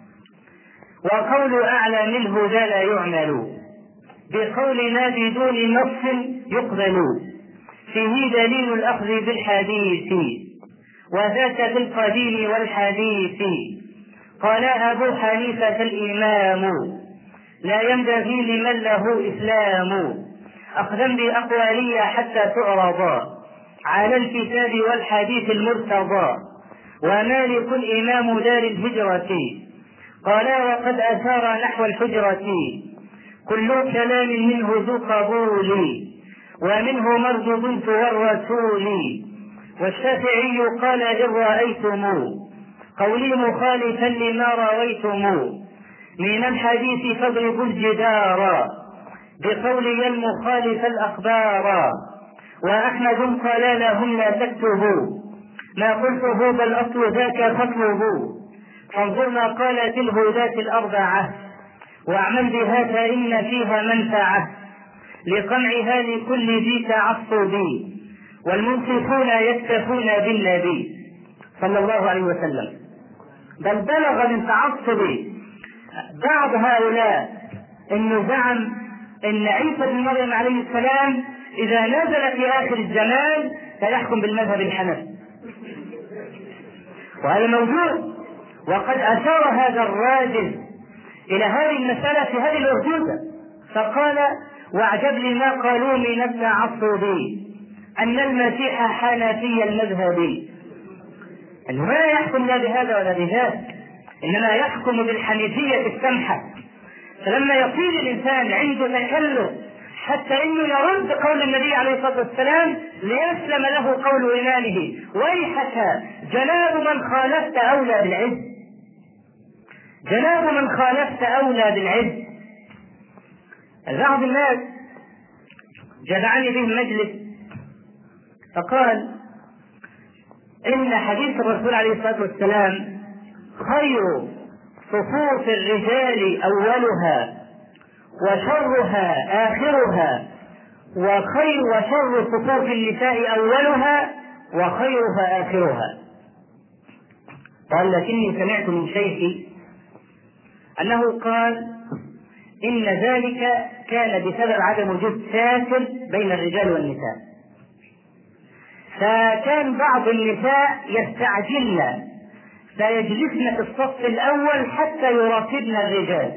وقول اعلى منه ذا لا يعمل، بقولنا بدون نص يقبل، فيه دليل الاخذ بالحديث وذاك بالقديم والحديث. قال ابو حنيفه الامام لا ينبغي لمن له اسلام، اخذا باقوالي حتى تعرضا على الكتاب والحديث المرتضى، ومالك إمام دار الهجرة قالا وقد أثار نحو الحجرة كل كلام منه ذو قبول ومنه مردود سوى الرسول والشافعي قال إن رأيتم قولي مخالفا لما رويتم من الحديث فاضربوا الجدار بقولي المخالف الأخبار وأحمد قال لهم لا تكتبوا ما قلته بل أصل ذاك فاطلبوا فانظر ما قالت الهداة الأربعة واعمل بها فإن فيها منفعة لقمعها لكل ذي تعصب والمنصفون يكتفون بالنبي صلى الله عليه وسلم. بل بلغ من تعصب بعض هؤلاء انه زعم ان عيسى بن مريم عليه السلام اذا نزل في اخر الزمان سيحكم بالمذهب الحنفي، وهذا موجود، وقد اشار هذا الراجل الى هذه المسألة في هذه الأرجوزة فقال واعجب لما قالوا من التعصب ان المسيح حنفي المذهب، انه ما يحكم لا بهذا ولا بذاك، انما يحكم بالحنيفية السمحة. فلما يصير الانسان عنده تكلف حتى انه يرد قول النبي عليه الصلاة والسلام ليسلم له قول امامه ويحك جناب من خالفت اولى بالعز، جناب من خالفت اولى بالعز. بعض الناس جمعني به مجلس فقال إن حديث الرسول عليه الصلاة والسلام خير صفوف الرجال أولها وشرها آخرها وشر صفوف النساء أولها وخيرها آخرها. قال لكني سمعت من شيخي أنه قال إن ذلك كان بسبب عدم وجود ساتر بين الرجال والنساء، فكان بعض النساء يستعجلن فيجلسن في الصف الأول حتى يراقبن الرجال،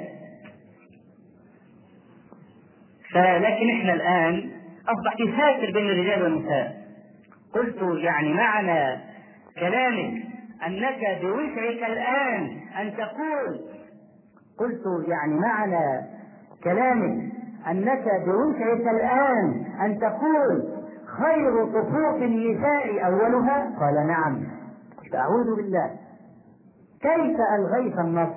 لكن احنا الآن أصبح في ساتر بين الرجال والنساء. قلت يعني معنى كلامك أنك بوسعك الآن أن تقول، قلت يعني معنى كلامك أنك بوسعك الآن أن تقول خير صفوف النساء أولها؟ قال نعم. قلت أعوذ بالله، كيف ألغيت النص؟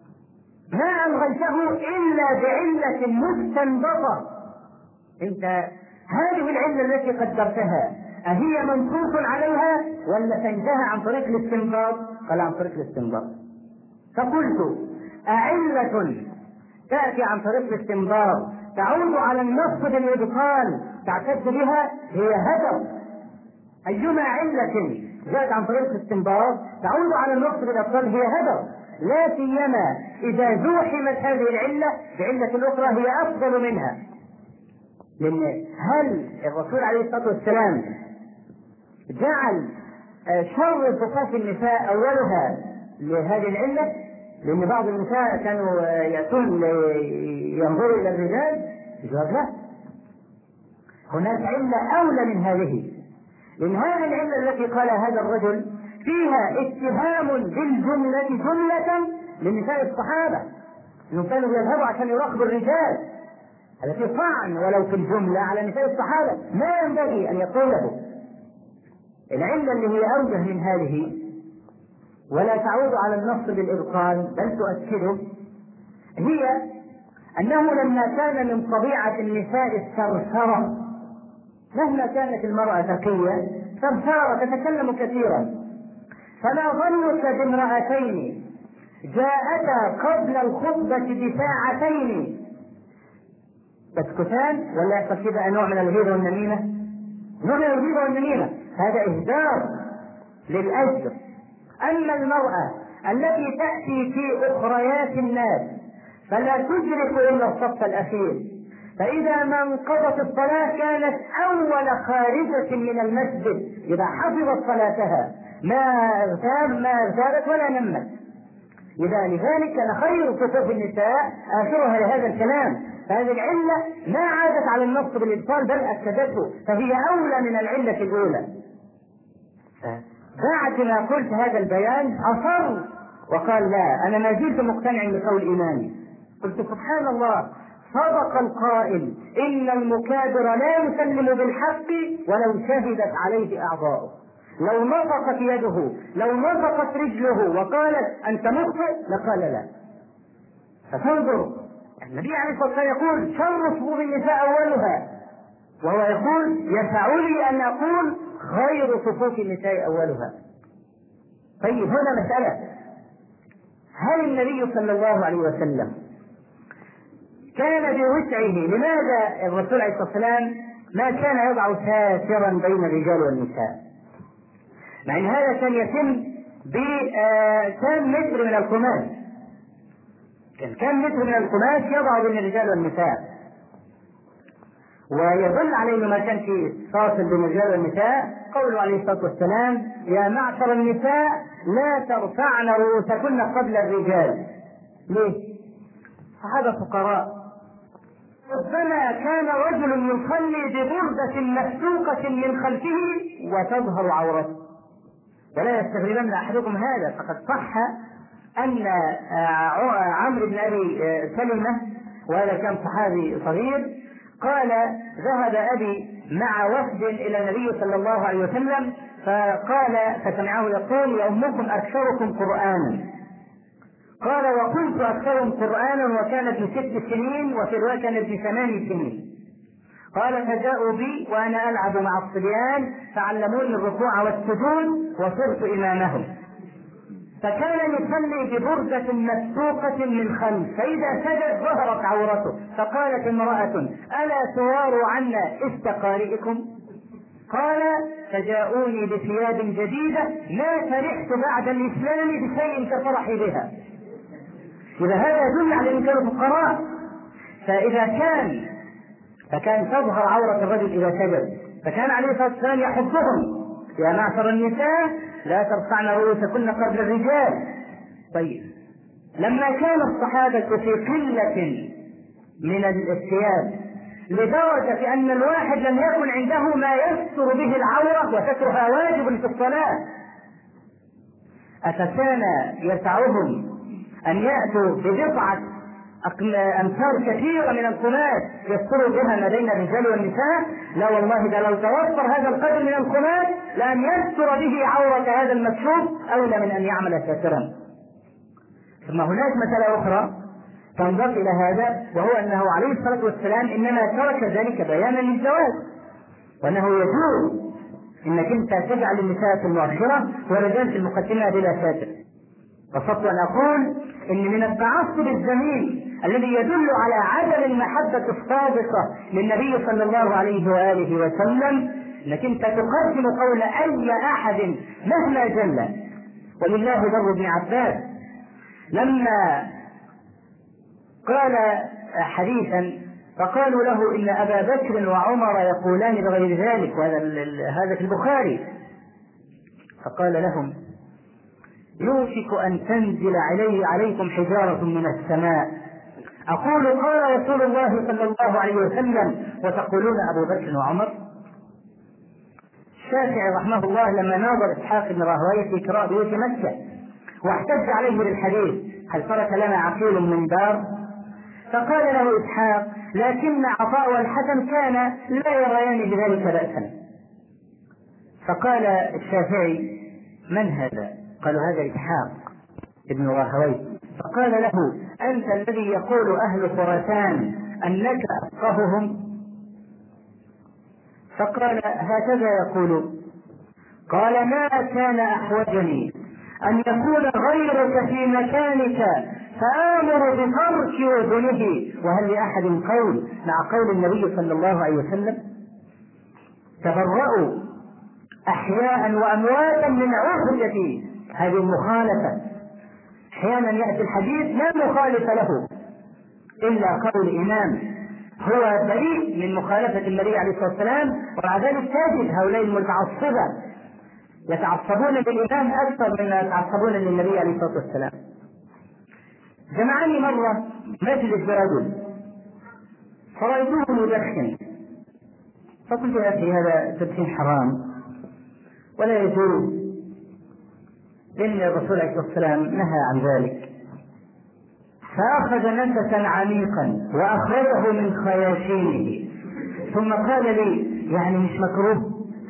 ما ألغيته إلا بعلة مستنبطة. أنت هذه العلة التي قدرتها أهي منصوص عليها ولا تنتهى عن طريق الاستنباط؟ قال عن طريق الاستنباط. فقلت أعلة تأتي عن طريق الاستنباط تعود على النص بالإبطال تعتد بها هي هدف. أيما علة جاءت عن طريق الاستنباط تعود على النص بالإبطال هي هدف، لا سيما إذا زوحمت هذه العلة بعلة أخرى هي أفضل منها. لأن هل الرسول عليه الصلاة والسلام جعل شر صفات النساء أولها لهذه العلة؟ لأن بعض النساء كانوا يأتون ينظروا إلى الرجال؟ الجواب لا، هناك علة أولى من هذه. لأن هذه العلة التي قال هذا الرجل فيها اتهام بالجملة جملة لنساء الصحابة، إنهم كانوا يذهبوا عشان يراقبوا الرجال، هذا في طعن ولو في الجملة على نساء الصحابة ما ينبغي أن يقوله. العلة اللي هي أوجه من هذه ولا تعود على النص بالإبطال بل تؤكده هي أنه لما كان من طبيعة النساء الثرثرة، مهما كانت المرأة تقية ثرثارة تتكلم كثيرا، فلا ظنك بامرأتين جاءتا قبل الخطبة بساعتين تسكتان ولا يحصل كذا نوع من الغيبة والنميمة؟ نوع من الغيبة والنميمة، هذا إهدار للأجر. أما المرأة التي تأتي في أخريات الناس فلا تدرك إلا الصف الأخير، فإذا ما انقضت الصلاة كانت أول خارجة من المسجد إذا حفظت صلاتها ما اغتابت ولا نمت. لذلك خير صفوف النساء آخرها لهذا الكلام. فهذه العلة ما عادت على النص بالإبطال بل أكدته، فهي أولى من العلة الأولى. بعد ما قلت هذا البيان أصر وقال لا، أنا ما زلت مقتنع بقول إمامي. قلت سبحان الله، صدق القائل إن المكابر لا يسلم بالحق ولو شهدت عليه أعضاؤه. لو نطقت يده، لو نطقت رجله وقالت أنت مخطئ لقال لا. فتنظر النبي عليه الصلاة والسلام يقول شر صفوف النساء أولها، وهو يقول يسعني أن أقول خير صفوف النساء أولها. طيب هنا مسألة، هل النبي صلى الله عليه وسلم كان بوسعه، لماذا الرسول عليه الصلاة والسلام ما كان يضع ساترا بين الرجال والنساء؟ مع ان هذا كان يتم بكم متر من القماش، كم متر من القماش يضع بين الرجال والنساء، ويدل على انه ما كان في فاصل بين الرجال والنساء قوله عليه الصلاة والسلام يا معشر النساء لا ترفعن رؤوسكن قبل الرجال. ليه؟ صحابة فقراء، ربما كان رجل يصلي ببردة مسوقة من خلفه وتظهر عورته، ولا يستغربن احدكم هذا، فقد صح ان عمرو بن ابي سلمة، وهذا كان صحابي صغير، قال ذهب ابي مع وفد الى النبي صلى الله عليه وسلم، فقال فسمعه يقول يا امكم اكثركم قرانا، قال وكنت اكثرهم قرانا وكان ابن 6 سنين وفي روايه كان ابن 8 سنين، قال فجاءوا بي وانا العب مع الصبيان فعلموني الركوع والسجود وصرت امامهم، فكان يصلي ببردة مسوقة من خلف، فإذا سجد ظهرت عورته، فقالت امرأة ألا تواروا عنا استقارئكم؟ قال فجاءوني بثياب جديدة ما فرحت بعد الإسلام بشيء كفرحي بها. إذا هذا يدل على أن كانوا فقراء، فكان تظهر عورة الرجل إذا سجد، فكان عليه الصلاة والسلام يحثهم يا معشر النساء لا ترفعن رؤوسكن قبل الرجال. طيب لما كان الصحابة في قلة من الثياب لدرجة أن الواحد لم يكن عنده ما يستر به العورة وسترها واجب في الصلاة، أفكان يسعهم أن يأتوا ببضعة أمثال كثيرة من القماش يستروا بها ما بين الرجال والنساء؟ لا والله، ده لو توفر هذا القدر من القماش لأن يستر به عورة هذا المكشوف أولى من أن يعمل ساترا. ثم هناك مسألة أخرى تنضاف إلى هذا، وهو أنه عليه الصلاة والسلام إنما ترك ذلك بيانا للزواج، وأنه يجوز إنك أنت تجعل النساء في المؤخرة والرجال في المقدمة بلا ساتر. قصدت أن أقول إن من التعصب الذميم الذي يدل على عدم المحبة الصادقة للنبي صلى الله عليه وآله وسلم انك انت تقدم قول اي احد مهما جل. ولله در ابن عباس لما قال حديثا فقالوا له ان ابا بكر وعمر يقولان بغير ذلك، وهذا في البخاري، فقال لهم يوشك ان تنزل عليكم حجارة من السماء، اقول قال رسول الله صلى الله عليه وسلم وتقولون ابو بكر وعمر. الشافعي رحمه الله لما ناظر اسحاق بن راهويه في قراءة بيوت مكة واحتج عليه بالحديث هل ترك لنا عقيل من دار، فقال له اسحاق لكن عطاء والحسن كان لا يريان بذلك بأسا. فقال الشافعي من هذا؟ قالوا هذا اسحاق ابن راهويه. فقال له انت الذي يقول اهل خراسان انك افقههم؟ فقال هكذا يقول. قال ما كان احوجني ان يكون غيرك في مكانك فآمر بترك أذنه، وهل لأحد قول مع قول النبي صلى الله عليه وسلم؟ تبرأوا أحياء وأمواتا من عهدة هذه المخالفة. أحيانا يأتي الحديث لا مخالف له إلا قول إمام هو بريء من مخالفة النبي عليه الصلاة والسلام، ومع ذلك تجد هؤلاء المتعصبة يتعصبون بالإمام أكثر مما يتعصبون للنبي عليه الصلاة والسلام. جمعني مرة مجلس برجل فرأيته مدخن، فقلت يا أخي هذا تدخين حرام ولا يجوز، إن الرسول عليه الصلاة والسلام نهى عن ذلك، فأخذ نفسا عميقا وأخرجه من خياشيمه ثم قال لي: يعني مش مكروه؟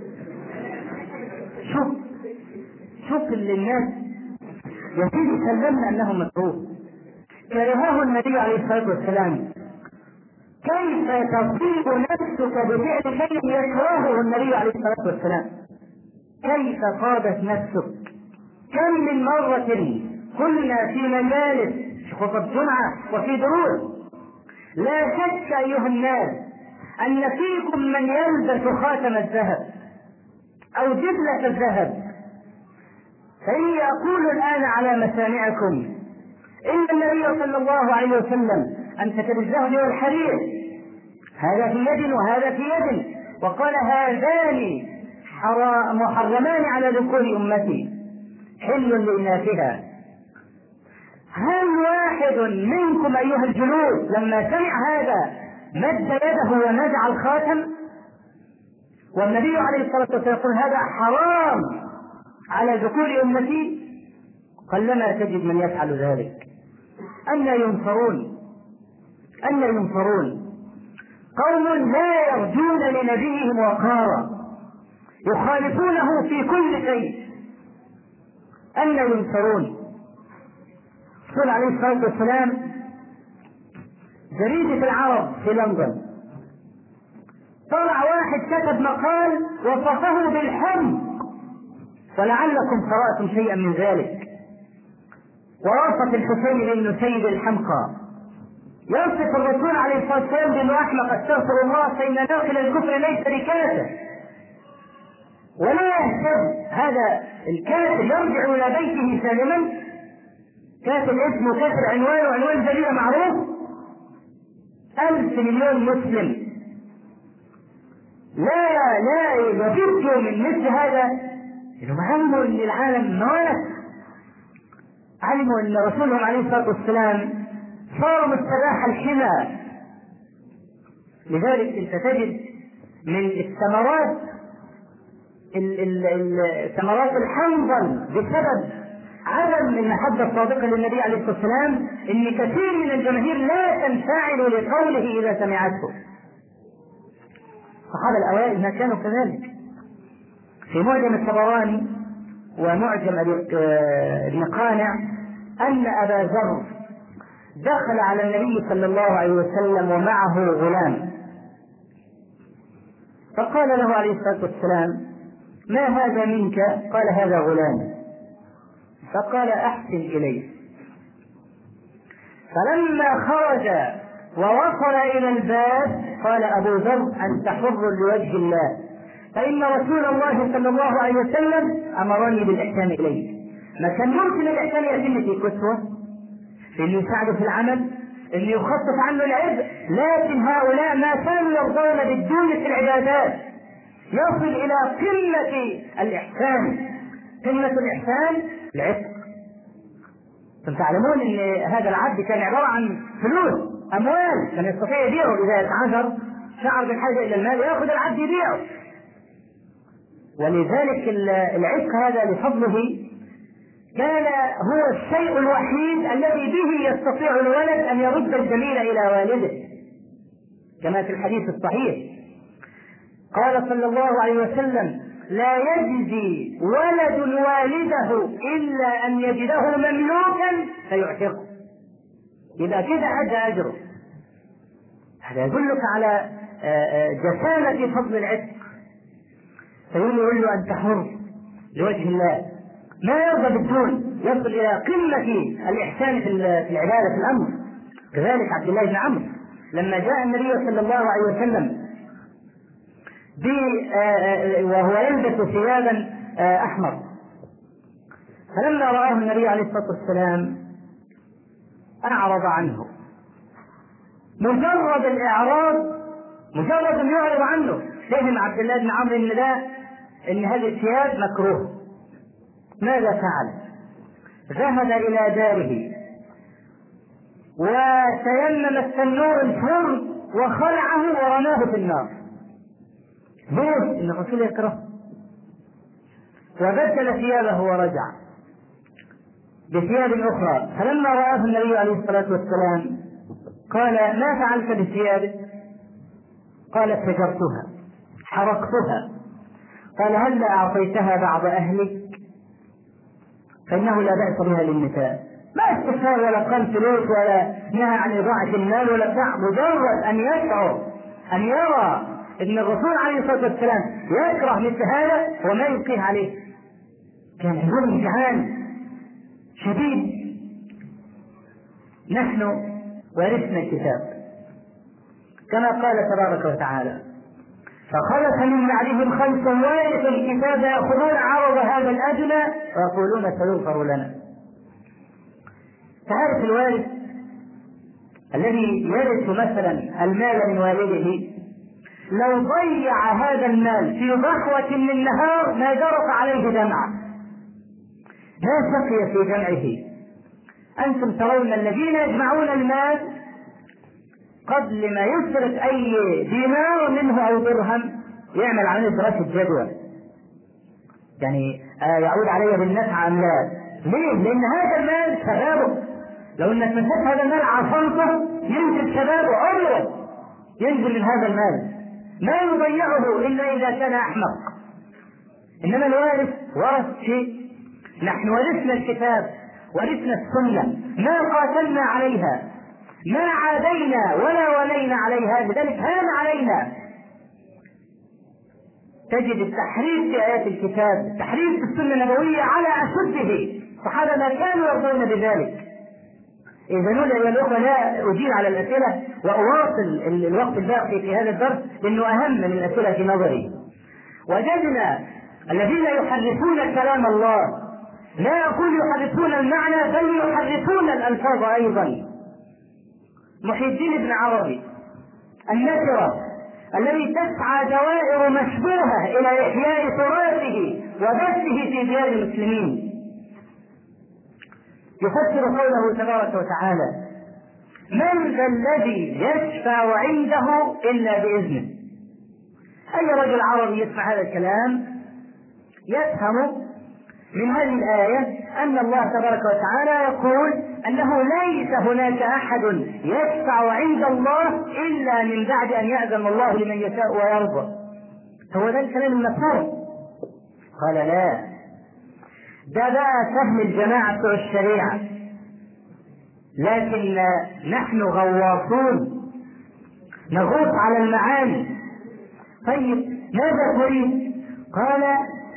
شوف اللي الناس يا سيدي سلمنا أنه مكروه، كرهه النبي عليه الصلاة والسلام. كيف تصيب نفسك بفعل شيء يكرهه النبي عليه الصلاة والسلام؟ كيف طابت نفسك؟ كم من مرة كنا في مجالس خطب جمعة وفي دروس، لا شك أيها الناس أن فيكم من يلبس خاتم الذهب أو جبلة الذهب، فإني أقول الآن على مسامعكم إن النبي صلى الله عليه وسلم أمسك بالذهب والحرير، هذا في يد وهذا في يد، وقال: هذان محرمان على ذكور أمتي حل لإناثها. هل واحد منكم أيها الجلوس لما سمع هذا مد يده ونزع الخاتم؟ والنبي عليه الصلاة والسلام يقول: هذا حرام على ذكور أمتي. قلما تجد من يفعل ذلك. أن ينصرون قوم لا يرجون لنبيهم وقارا، يخالفونه في كل شيء. أن ينصرون. الرسول عليه الصلاة والسلام جريدة العرب في لندن طلع واحد كتب مقال وصفه بالحمق، ولعلكم قرأتم شيئا من ذلك، ووصف الحسين بن سيد الحمقى، يصف الرسول عليه الصلاة والسلام بأنه أحمق استغفر الله، فإن داخل الكفر ليس بكافر، ولا يهتم هذا الكافر يرجع إلى بيته سالما، كافر اسمه كافر عنوانه عنوان جريدة معروف، 1,000 مليون مسلم لا يجدوا من مثل هذا، إنهم علموا أن العالم موالك، علموا أن رسولهم عليه الصلاة والسلام صار مستباح الحمى. لذلك أنت تجد من الثمرات ثمرات الحنظل بسبب عدم المحبة الصادقة للنبي عليه الصلاة والسلام ان كثير من الجماهير لا تنفعل لقوله اذا سمعته. الصحابة الاوائل ما كانوا كذلك. في معجم الطبراني ومعجم ابن قانع ان ابا ذر دخل على النبي صلى الله عليه وسلم ومعه غلام، فقال له عليه الصلاة والسلام: ما هذا منك؟ قال: هذا غلام. فقال: أحسن إليه. فلما خرج ووصل إلى الباب قال أبو ذر: أنت حر لوجه الله، فإن رسول الله صلى الله عليه وسلم أمرني بالإحسان إليه. ما كان ممكن الإحسان يتم في كسوة، في اللي يساعده في العمل، اللي يخفف عنه العبء، لكن هؤلاء ما كانوا يرضون بالدون في العبادات، يصل إلى قمة الإحسان. قمة الإحسان العتق. أنتم تعلمون أن هذا العبد كان عبارة عن فلوس، أموال، من يستطيع يبيعه إذا يتعذر شعر بالحاجة إلى المال يأخذ العبد يبيعه. ولذلك العتق هذا لفضله كان هو الشيء الوحيد الذي به يستطيع الولد أن يرد الجميل إلى والده، كما في الحديث الصحيح قال صلى الله عليه وسلم: لا يجزي ولد والده إلا أن يجده مملوكا فيعتقه. يبقى كده أدى أجره. هذا يدلك على جسامة فضل العتق. فيقول له: أنت حر لوجه الله، ما يرضى بالدون، يصل إلى قمة الإحسان في العبادة في الأمر. كذلك عبد الله بن عمرو لما جاء النبي صلى الله عليه وسلم وهو يلبس ثيابا أحمر، فلما رآه النبي عليه الصلاة والسلام أعرض عنه. مجرد الإعراض، مجرد أن يعرض عنه، فهم عبد الله بن عمرو إن هذه الثياب مكروه. ماذا فعل؟ ذهب إلى داره وتيمم التنور الفرن وخلعه ورماه في النار. ليه؟ إن الرسول يكره. وبدل ثيابه ورجع. بثياب أخرى، فلما رآه النبي عليه الصلاة والسلام قال: ما فعلت بثيابك؟ قال: سجرتها، حرقتها. قال: هل أعطيتها بعض أهلك؟ فإنه لا بأس بها للنساء. ما استفسار ولا قال فلوس ولا نهى عن إضاعة المال ولا بتاع، مجرد أن يشعر أن يرى أن الرسول عليه الصلاة والسلام يكره مثل هذا وما يبقيه عليه. كان عنده امتحان شديد. نحن ورثنا الكتاب كما قال تبارك وتعالى: فخلف من بعدهم خلف ورثوا الكتاب يأخذون عرض هذا الأدنى ويقولون سيغفر لنا. تعرف الوارث الذي يرث مثلا المال من والده، لو ضيع هذا المال في ضحوة من النهار ما جرت عليه دمعة، لا شقي في جمعه. أنتم ترون الذين يجمعون المال قبل ما يسرق أي دينار منه أو درهم يعمل عملية دراسة جدوى، يعني يعود عليه بالنفع أم لا. ليه؟ لأن هذا المال شبابه، لو أنك مسكت هذا المال عصمته ينزل شبابه عمره، ينزل من هذا المال، ما يضيعه إلا إذا كان أحمق. إنما الوارث ورث شيء. نحن ورثنا الكتاب، ورثنا السنة، ما قاتلنا عليها، ما عادينا ولا ولينا عليها، لذلك هان علينا. تجد التحريف في آيات الكتاب، التحريف في السنة النبوية على أشده، الصحابة ما كانوا يرضون بذلك. إذا نولي يا الأخوة لا أجيب على الأسئلة وأواصل الوقت الباقي في هذا الدرس لأنه أهم من الأسئلة في نظري. وجدنا الذين يحرفون كلام الله، لا يقول يحرفون المعنى بل يحرفون الألفاظ أيضا. محي الدين بن عربي النكرة الذي تسعى دوائر مشبوهة إلى إحياء تراثه وبثه في ديار المسلمين، يفسر قوله تبارك وتعالى: من ذا الذي يشفع عنده إلا بإذنه. أي رجل عربي يسمع هذا الكلام يفهم من هذه الآية أن الله تبارك وتعالى يقول أنه ليس هناك أحد يشفع عند الله إلا من بعد أن يأذن الله لمن يشاء ويرضى. هو ذا الكلام المفهوم؟ قال لا، ده بقى فهم الجماعة بتوع الشريعة، لكن نحن غواصون نغوص على المعاني. طيب ماذا تريد؟ قال: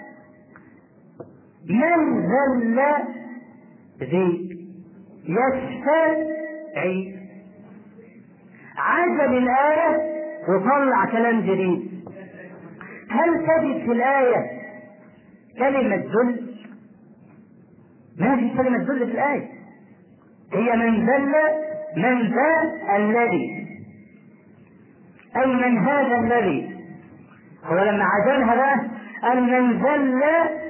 من ذل ذي يشفعي. عجب الآية وطلع كلام جديد. هل تجد في الآية كلمة ذل؟ ما في كلمة ذل في الآية. هي من ذل، من ذا الذي، أي من هذا الذي. هو لما عجلها بقى قال من ذل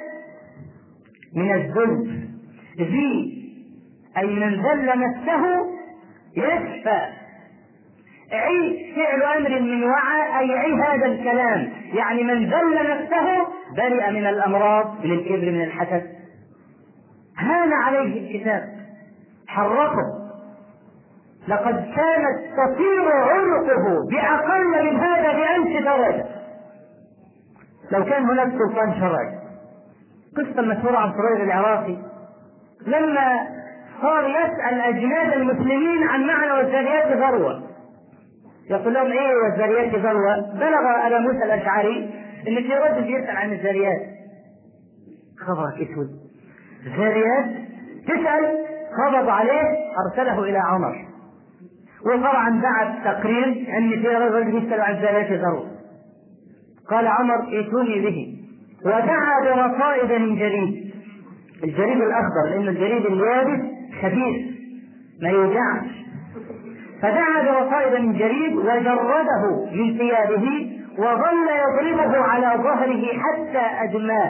من الذل، ذي أي من ذل نفسه يشفى. عي فعل أمر من وعى، أي عي هذا الكلام، يعني من ذل نفسه برئ من الأمراض، من الكبر، من الحسد. هان عليه الكتاب، حرقه. لقد كانت تطير عنقه بأقل من هذا ب1000 درجة لو كان هناك سلطان شرعي. قصة مشهورة عن سرير العراقي لما صار يسأل أجناد المسلمين عن معنى والذريات ذروة، يقول لهم ايه والذريات ذروة؟ بلغ أبا موسى الأشعري إن في رجل يسأل عن الذريات. خبرك اسود، ذريات تسأل؟ قبض عليه أرسله إلى عمر، وطبعا بعد تقرير أن في رجل يسأل عن الذريات ذروة. قال عمر: ائتوني به. ودعا برصائد من جريد، الجريد الأخضر، لأن الجريد اليابس خبيث ما يوجعش. فدعا برصائد من جريد وجرده من ثيابه وظل يضربه على ظهره حتى أدماه،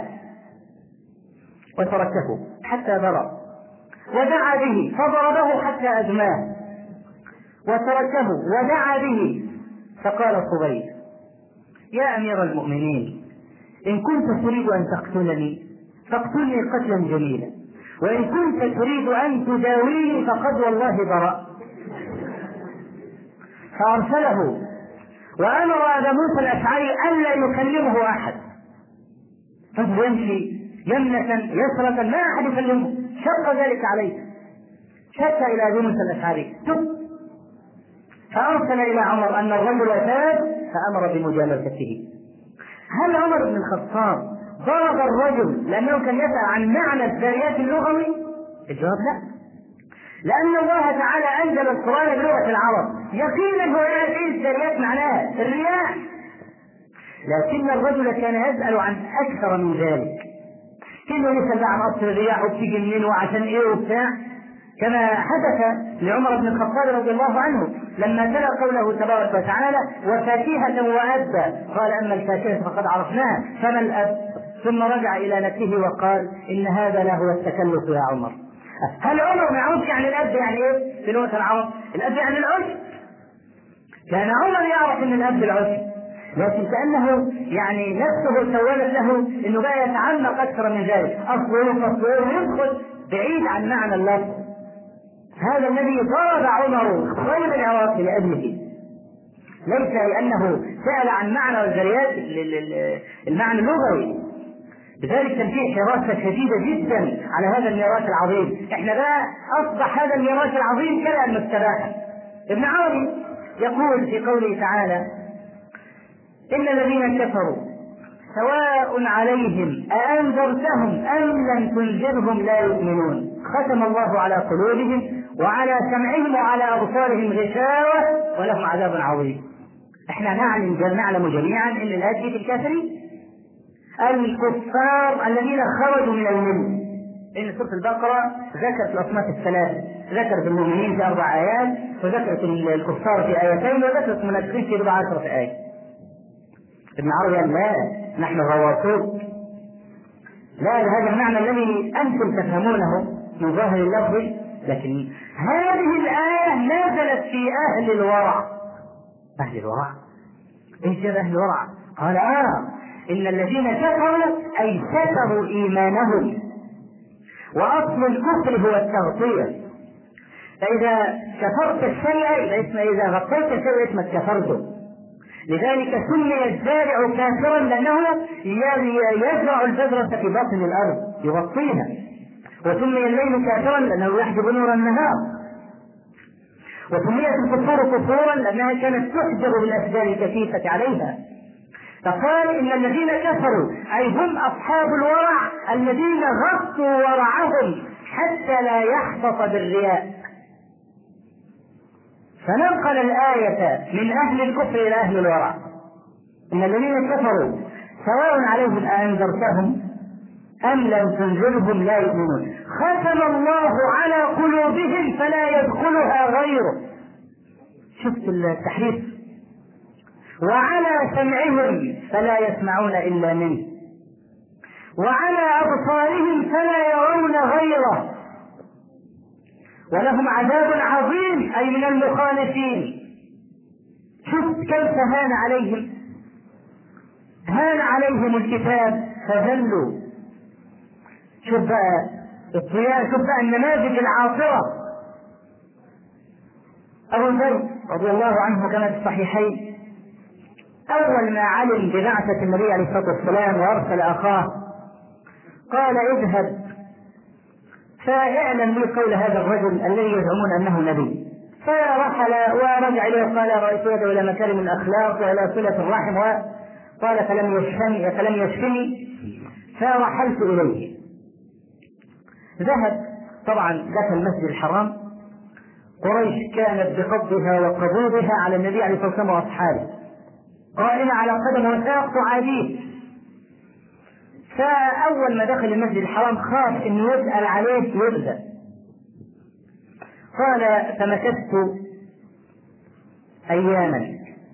وتركه حتى برأ. ودعا به فضربه حتى أدماه وتركه، ودعا به. فقال صبيح: يا أمير المؤمنين، إن كنت تريد أن تقتلني فاقتلني قتلا جميلا، وإن كنت تريد أن تداويني فقد والله برأ. فأرسله وأمر أبا موسى الأشعري ألا يكلمه أحد، فهو يمشي يمنة يسرة ما أحد يكلمه، شق ذلك عليه، شك إلى أبي موسى الأشعري فأرسل إلى عمر أن الرجل تاب فأمر بمجالسته. هل عمر بن الخطاب ضرب الرجل لأنه كان يسأل عن معنى الذريات اللغوي؟ الجواب لا، لأن الله تعالى أنزل القرآن بلغة العرب، يقينا هو يعرف إيه الذريات معناها الرياح، لكن الرجل كان يسأل عن أكثر من ذلك، كأنه يسأل عن أصل الرياح وبتيجي منين وعشان إيه وبتاع، كما حدث لعمر بن الخطاب رضي الله عنه لما تلا قوله تبارك وتعالى وفاكهة وأبا، قال أما الفاكهة فقد عرفناها فما الأب، ثم رجع إلى نفسه وقال إن هذا لهو التكلف يا عمر. هل عمر ما يعرفش يعني الأب يعني إيه في لغة العرب؟ الأب يعني العشب، كان عمر يعرف إن الأب العشب، لكن كأنه يعني نفسه سولت له إنه بقى يتعمق أكثر من ذلك، أصله فصله ويدخل بعيد عن معنى اللفظ. هذا الذي ضرب عمر غير العراق لأبنه، ليس لأنه سأل عن معنى الذريات المعنى اللغوي. لذلك كان فيه حراسة شديدة جدا على هذا الميراث العظيم. احنا بقى أصبح هذا الميراث العظيم كلام مستباحا. ابن عربي يقول في قوله تعالى إن الذين كفروا سواء عليهم أأنذرتهم أم لم تنذرهم لا يؤمنون ختم الله على قلوبهم وعلى سمعهم وعلى أبصارهم غشاوة ولهم عذاب عظيم. احنا نعلم جميعا ان الآية في الكافرين الكفار الذين خرجوا من الملة، إن سورة البقرة ذكرت الأصناف الثلاث، ذكرت المؤمنين في 4 آيات، وذكرت الكفار في 2 آيات، وذكرت المنافقين في 14 آية. ابن عربي قال لا، نحن غواصون، لا هذا المعنى الذي أنتم تفهمونه من ظاهر اللفظ، لكن هذه الآية نزلت في أهل الورع. أهل الورع؟ إيش هذا أهل الورع؟ قال إن الذين كفروا أي ستروا إيمانهم، وأصل الكفر هو التغطية، فإذا كفرت الشيء يبقى اسمه، إذا غطيت الشيء اسمك كفرته. لذلك سمي الزارع كافرا لأنه يزرع البذرة في باطن الأرض يغطيها، وسمي الليل كافرا لأنه يحجب نور النهار، وسميت الكفار كفورا لأنها كانت تحجب بالأشجار الكثيفة عليها. فقال إن الذين كفروا أي هم أصحاب الورع الذين غطوا ورعهم حتى لا يحبط بالرياء. فننقل الآية من أهل الكفر إلى أهل الورع. إن الذين كفروا سواء عليهم أأنذرتهم أم لم تنذرهم لا يؤمنون ختم الله على قلوبهم فلا يدخلها غيره. شفت التحريف؟ وعلى سمعهم فلا يسمعون إلا منه، وعلى أبصارهم فلا يرون غيره، ولهم عذاب عظيم أي من المخالفين. شفت كيف هان عليهم الكتاب فذلوا. شوف بقى الضياء، شوف بقى النماذج العاطرة. أبو ذر رضي الله عنه كما في الصحيحين أول ما علم ببعثة النبي عليه الصلاة والسلام وأرسل أخاه قال اذهب فاعلم لي قول هذا الرجل الذي يزعمون أنه نبي. فرحل ورجع إليه وقال رأيت يده إلى مكارم الأخلاق وإلى صلة الرحم، وقال فلم يشفني فرحلت إليه. ذهب طبعا دخل المسجد الحرام، قريش كانت بقبضها وقبوضها على النبي عليه الصلاة والسلام وأصحابه قائمة على قدم وساق تعاديه. فأول ما دخل المسجد الحرام خاف أن يسأل عليه يؤذى. قال فمكثت أياما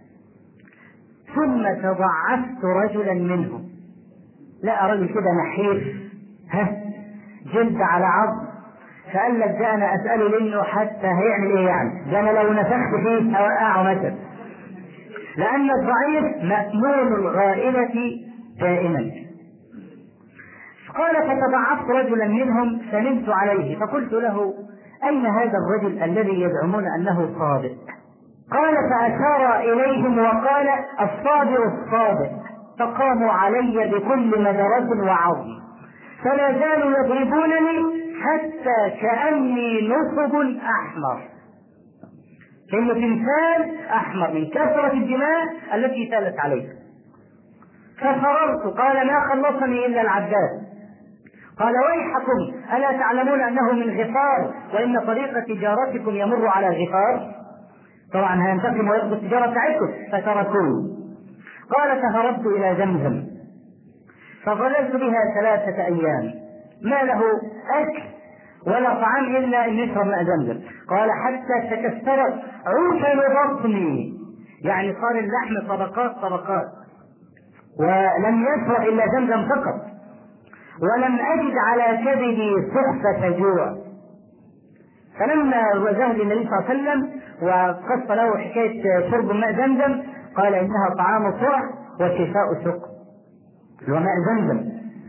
ثم تضعفت رجلا منهم، لا رجل كده نحيف جلد على عظم، فقال لك ده أنا أسأله لأنه حتى هيعمل إيه يعني، ده أنا لو نفخت فيه أوقعه مثلا، لأن الضعيف مأمون الغائبة دائما. قال فتبعثت رجلا منهم فنمت عليه فقلت له أين هذا الرجل الذي يزعمون أنه صادق؟ قال فأشار إليهم وقال الصادق الصادق، فقاموا علي بكل مدرة وعظم فلا زالوا يضربونني حتى كأني نصب أحمر، كأنه تمثال أحمر من كثرة الدماء التي سالت عليه. ففررت. قال ما خلصني إلا العباس. قال ويحكم ألا تعلمون أنه من غفار وإن طريق تجارتكم يمر على غفار؟ طبعا هينتقم ويقضي التجارة بتاعتكم. فتركوه. قال فهربت إلى زمزم فظللت بها 3 أيام ما له أكل ولا طعام إلا أن يشرب ماء زمزم. قال حتى تكسرت عوكل بطني، يعني صار اللحم طبقات طبقات، ولم يشرب إلا زمزم فقط، ولم أجد على كبدي سخفة جوع. فلما ذهب النبي صلى الله عليه وسلم وقص له حكاية شرب ماء زمزم قال إنها طعام صرع وشفاء سقم وماء زمزم.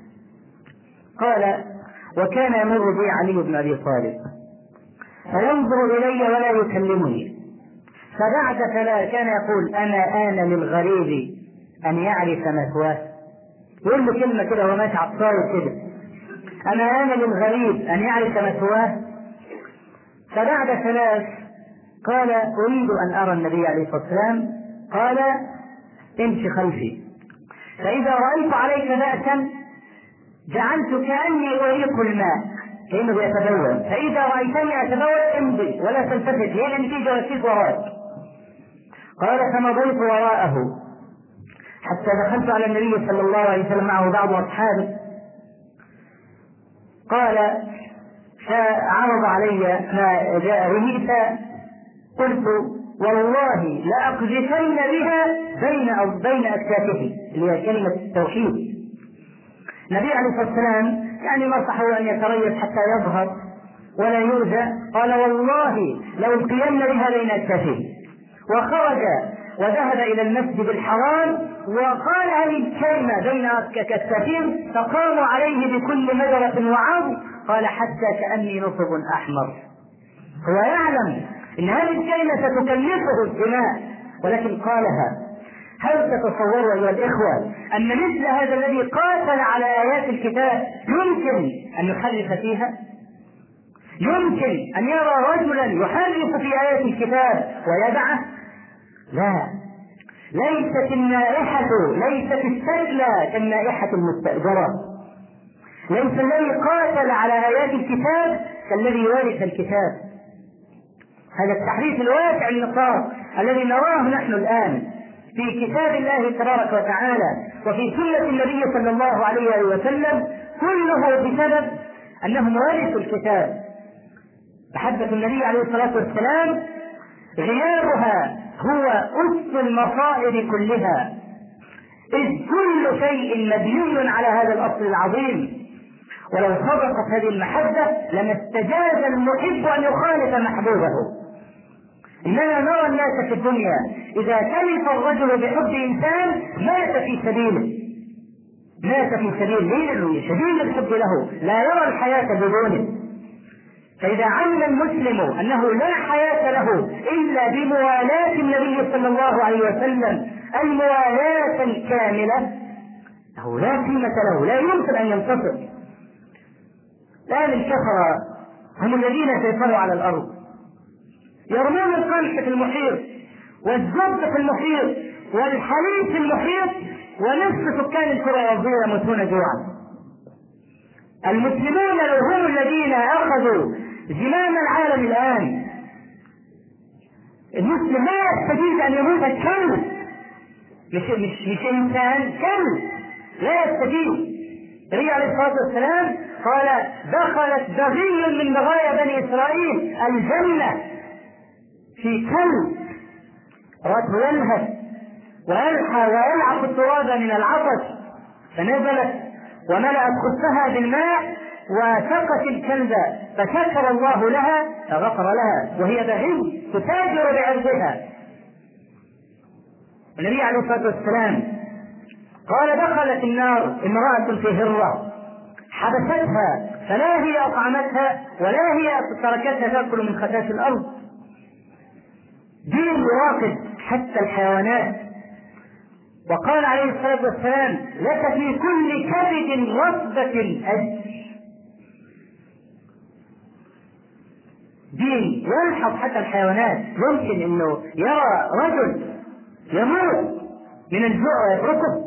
قال وكان يمر بي علي بن أبي طالب فينظر إلي ولا يكلمني، فبعد كان يقول أنا آن للغريب أن يعرف مثواه، يقول له كلمة كده وهو ماشي عطاير كده، أنا آن للغريب أن يعرف مثواه. فبعد 3 قال أريد أن أرى النبي عليه الصلاة والسلام. قال امشي خلفي، فإذا رأيت عليك بأسا جعلت كأني أريق الماء كأنه بيتبول، فإذا رأيتني أتبول امضي ولا تلتفت لأن في جواسيس وراك. قال فمضيت وراءه حتى دخلت على النبي صلى الله عليه وسلم معه بعض أصحابه. قال فعرض علي ما جاء رميت، قلت والله لأقذفن بها بين أكتافه، اللي هي كلمة التوحيد. النبي عليه الصلاة والسلام يعني نصحه أن يتريث حتى يظهر ولا يؤذى. قال والله لألقين بها بين أكتافه. وخرج وذهب إلى المسجد الحرام وقال هذه الكلمة بين أكتافهم فقاموا عليه بكل مدرة وعظ. قال حتى كأني نصب أحمر. هو يعلم إن هذه الكلمة ستكلفه الدماء ولكن قالها. هل تتصوروا أيها الإخوة أن مثل هذا الذي قاتل على آيات الكتاب يمكن أن يحرف فيها؟ يمكن أن يرى رجلا يحرف في آيات الكتاب ويدعه؟ لا، ليست النائحة ليست السجلة كالنائحة المستأجرة. ليس الذي قاتل على آيات الكتاب كالذي ورث الكتاب. هذا التحريف الواسع النطاق الذي نراه نحن الآن في كتاب الله تبارك وتعالى وفي سنة النبي صلى الله عليه وسلم كله بسبب أنهم ورثوا الكتاب. محبة النبي عليه الصلاة والسلام غيابها هو أس المصائب كلها، إذ كل شيء مبني على هذا الأصل العظيم. ولو صدقت هذه المحبة لما استجاز المحب أن يخالف محبوبه. إننا نرى الناس في الدنيا إذا كلف الرجل بحب إنسان مات في سبيله، مات في سبيله شديد الحب له، لا يرى الحياة بدونه. فإذا علم المسلم أنه لا حياة له إلا بموالاة النبي صلى الله عليه وسلم الموالاة الكاملة أنه لا قيمة له، لا يمكن أن ينتصر. الآن الكفرة هم الذين سيطروا على الأرض، يرمون القمح في المحيط والزبط في المحيط والحليب في المحيط ونصف سكان الكرة الأرضية يموتون جوعا. المسلمون لو هم الذين أخذوا زمام العالم الآن، المسلم لا يستجيز أن يموت كلب، مش إنسان، كلب لا يستجيز. النبي عليه الصلاة والسلام قال دخلت بغي من بغايا بني إسرائيل الجنة في كلب رأته يلهث ويلحى ويلعق التراب من العطش، فنزلت وملأت خفها بالماء وسقت الكلب فشكر الله لها فغفر لها وهي بغي تتاجر بعرضها. النبي عليه الصلاة والسلام قال دخلت النار امرأة في هرة حبستها فلا هي أطعمتها ولا هي تركتها تأكل من خشاش الأرض. دين يراقب حتى الحيوانات. وقال عليه الصلاة والسلام: لك في كل كبد رطبة أجر. دين يلحظ حتى الحيوانات. يمكن انه يرى رجل يموت من الجوع ويتركه،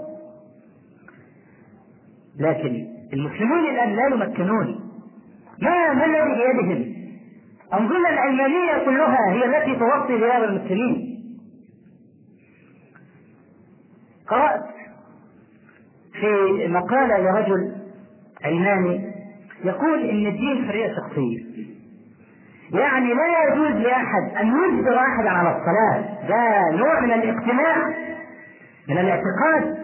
لكن المسلمون الان لا يمكنون. ما الذي بيدهم؟ الأنظمة العلمانية كلها هي التي توصي رياض المسلمين. قرأت في مقالة لرجل علماني يقول ان الدين حرية شخصية، يعني لا يجوز لأحد أن يجبر أحدا على الصلاة. ده نوع من الاقتناع من الاعتقاد.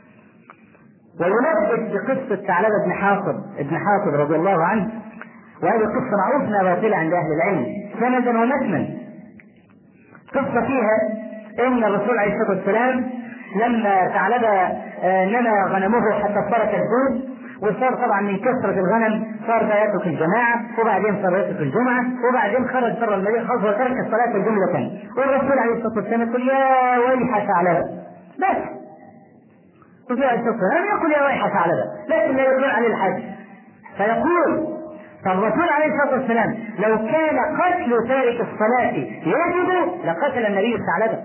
وينبذ بقصة ثعلبة بن حاطب رضي الله عنه، وهذه قصة معروفة باطلة عند أهل العلم سندا ومتنا. قصة فيها إن الرسول عليه الصلاة والسلام لما ثعلبة نمى غنمه حتى صارت الجود، وصار طبعا من كثرة الغنم صار يترك الجماعة، وبعدين صار يترك الجمعة، وبعدين خرج بر المدينة خلص وترك الصلاة جملة. والرسول عليه الصلاة والسلام يقول: يا ويح ثعلبة. بس الرسول عليه الصلاة والسلام يقول: يا ويح ثعلبة، لكن لا يدل عليه الحج. فيقول فالرسول عليه الصلاة والسلام لو كان قتل تارك الصلاة يجب لقتل النبي الثعلبة.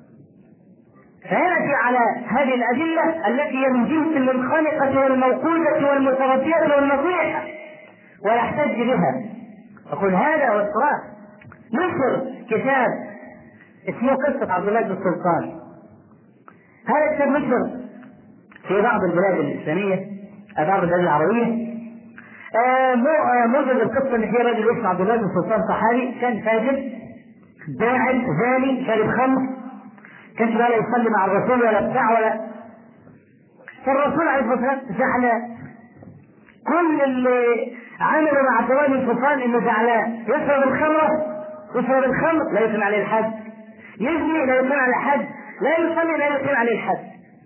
فيأتي على هذه الأدلة التي هي من جنس المنخنقة والموقوذة والمتردية والنصيحة ويحتج بها. يقول هذا هو الصراط. نشر كتاب اسمه قصة عبد الله بن السلطان. هذا الكتاب نشر في بعض البلاد الإسلامية، بعض البلاد العربية. موجد القصة اللي فيها رجل اسمه عبد الله بن السلطان صحابي، كان فاجر داعي زاني شارب خمر، كانش بقى يصلي مع الرسول ولا بتاع ولا. فالرسول عليه الصلاه والسلام زعلان. كل اللي عملوا مع عبد الله بن السلطان انه زعلان. يشرب الخمر لا يقيم عليه الحد، يزني لا يقيم عليه الحد، لا يصلي لا يقيم عليه الحد.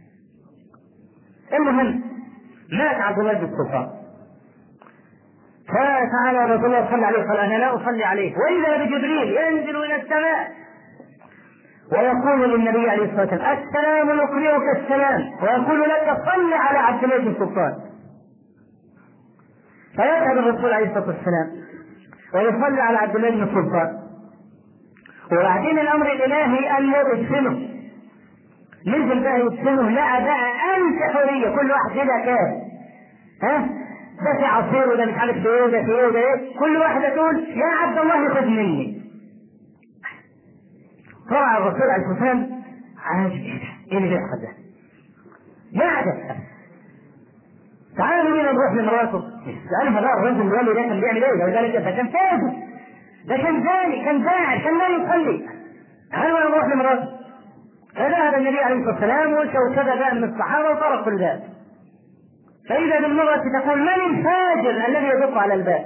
المهم مات عبد الله بن السلطان. فتعالى رسول الله صلى عليه قال: انا لا اصلي عليه. واذا بجبريل ينزل الى السماء ويقول للنبي عليه الصلاة والسلام: السلام يقرئك السلام، ويقول لك: صل على عبد الله بن السلطان. فيذهب الرسول عليه الصلاة والسلام ويصلي على عبد الله بن السلطان. وبعدين الأمر الإلهي أن يدفنه. نزل بقى يدفنه، لا بقى أنت حرية، كل واحد كده كان ده في عصير وده مش عارف ايه وده في ايه وده ايه، كل واحدة تقول: يا عبد الله خذ مني. طلع الرسول عليه الصلاة والسلام عاجب: ايه اللي بيحصل ده؟ ما عجب. تعالوا بينا نروح لمراته اسألها بقى الرجل الولي ده كان بيعمل ايه؟ ده كان فاجر، ده كان زاني، كان داعي، كان لا يصلي. تعالوا نروح لمراته. فذهب النبي عليه الصلاة والسلام وكذا بقى من الصحابة وطرق كل ذلك. فإذا بالمرأة تقول: من الفاجر الذي يدق على الباب؟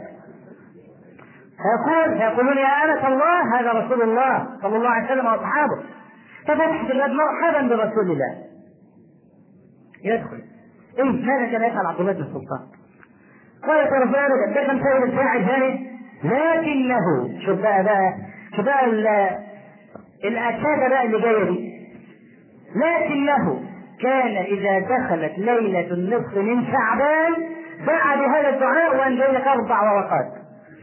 فيقولون: يا أمة الله، هذا رسول الله صلى الله عليه وسلم وأصحابه. ففتحت الباب: مرحبا برسول الله. يدخل. ماذا كان يفعل عبد الله بن السلطان؟ قال: يا رسول الله، ده كان سيد الفاعل ثاني، لكنه شوف بقى الأكادة بقى اللي جاية دي. لكنه كان إذا دخلت ليلة النصف من شعبان دعا بهذا الدعاء وأنزل لك 4 ورقات.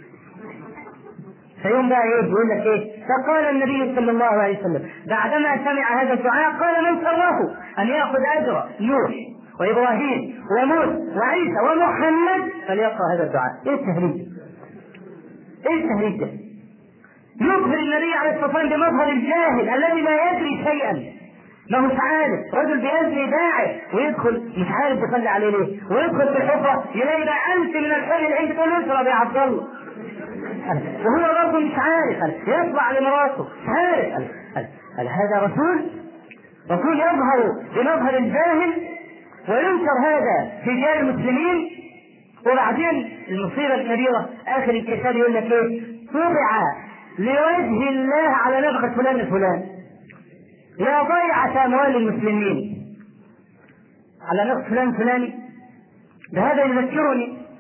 فيوم بقى يقول لك فقال النبي صلى الله عليه وسلم بعدما سمع هذا الدعاء: قال: من سره أن يأخذ أجر نوح وإبراهيم وموسى وعيسى ومحمد فليقرأ هذا الدعاء. ايه التهريج ده؟ يظهر النبي عليه الصلاة والسلام بمظهر الجاهل الذي لا يدري شيئا، ما هوش عارف. رجل بيزني داعي ويدخل مش عارف يصلي عليه ليه، ويدخل في الحفرة يلاقي بقى أنت من الحر العين تقول: اشرب يا عبد الله، وهو برضه مش عارف. يطلع لمراته مش عارف. هذا رسول يظهر بمظهر الجاهل وينشر هذا في ديار المسلمين. وبعدين المصيبة الكبيرة آخر الكتاب يقول لك طبع لوجه الله على نفقة فلان الفلان، لا ضيعة أموال المسلمين على نفقة فلان الفلاني. بهذا يذكرني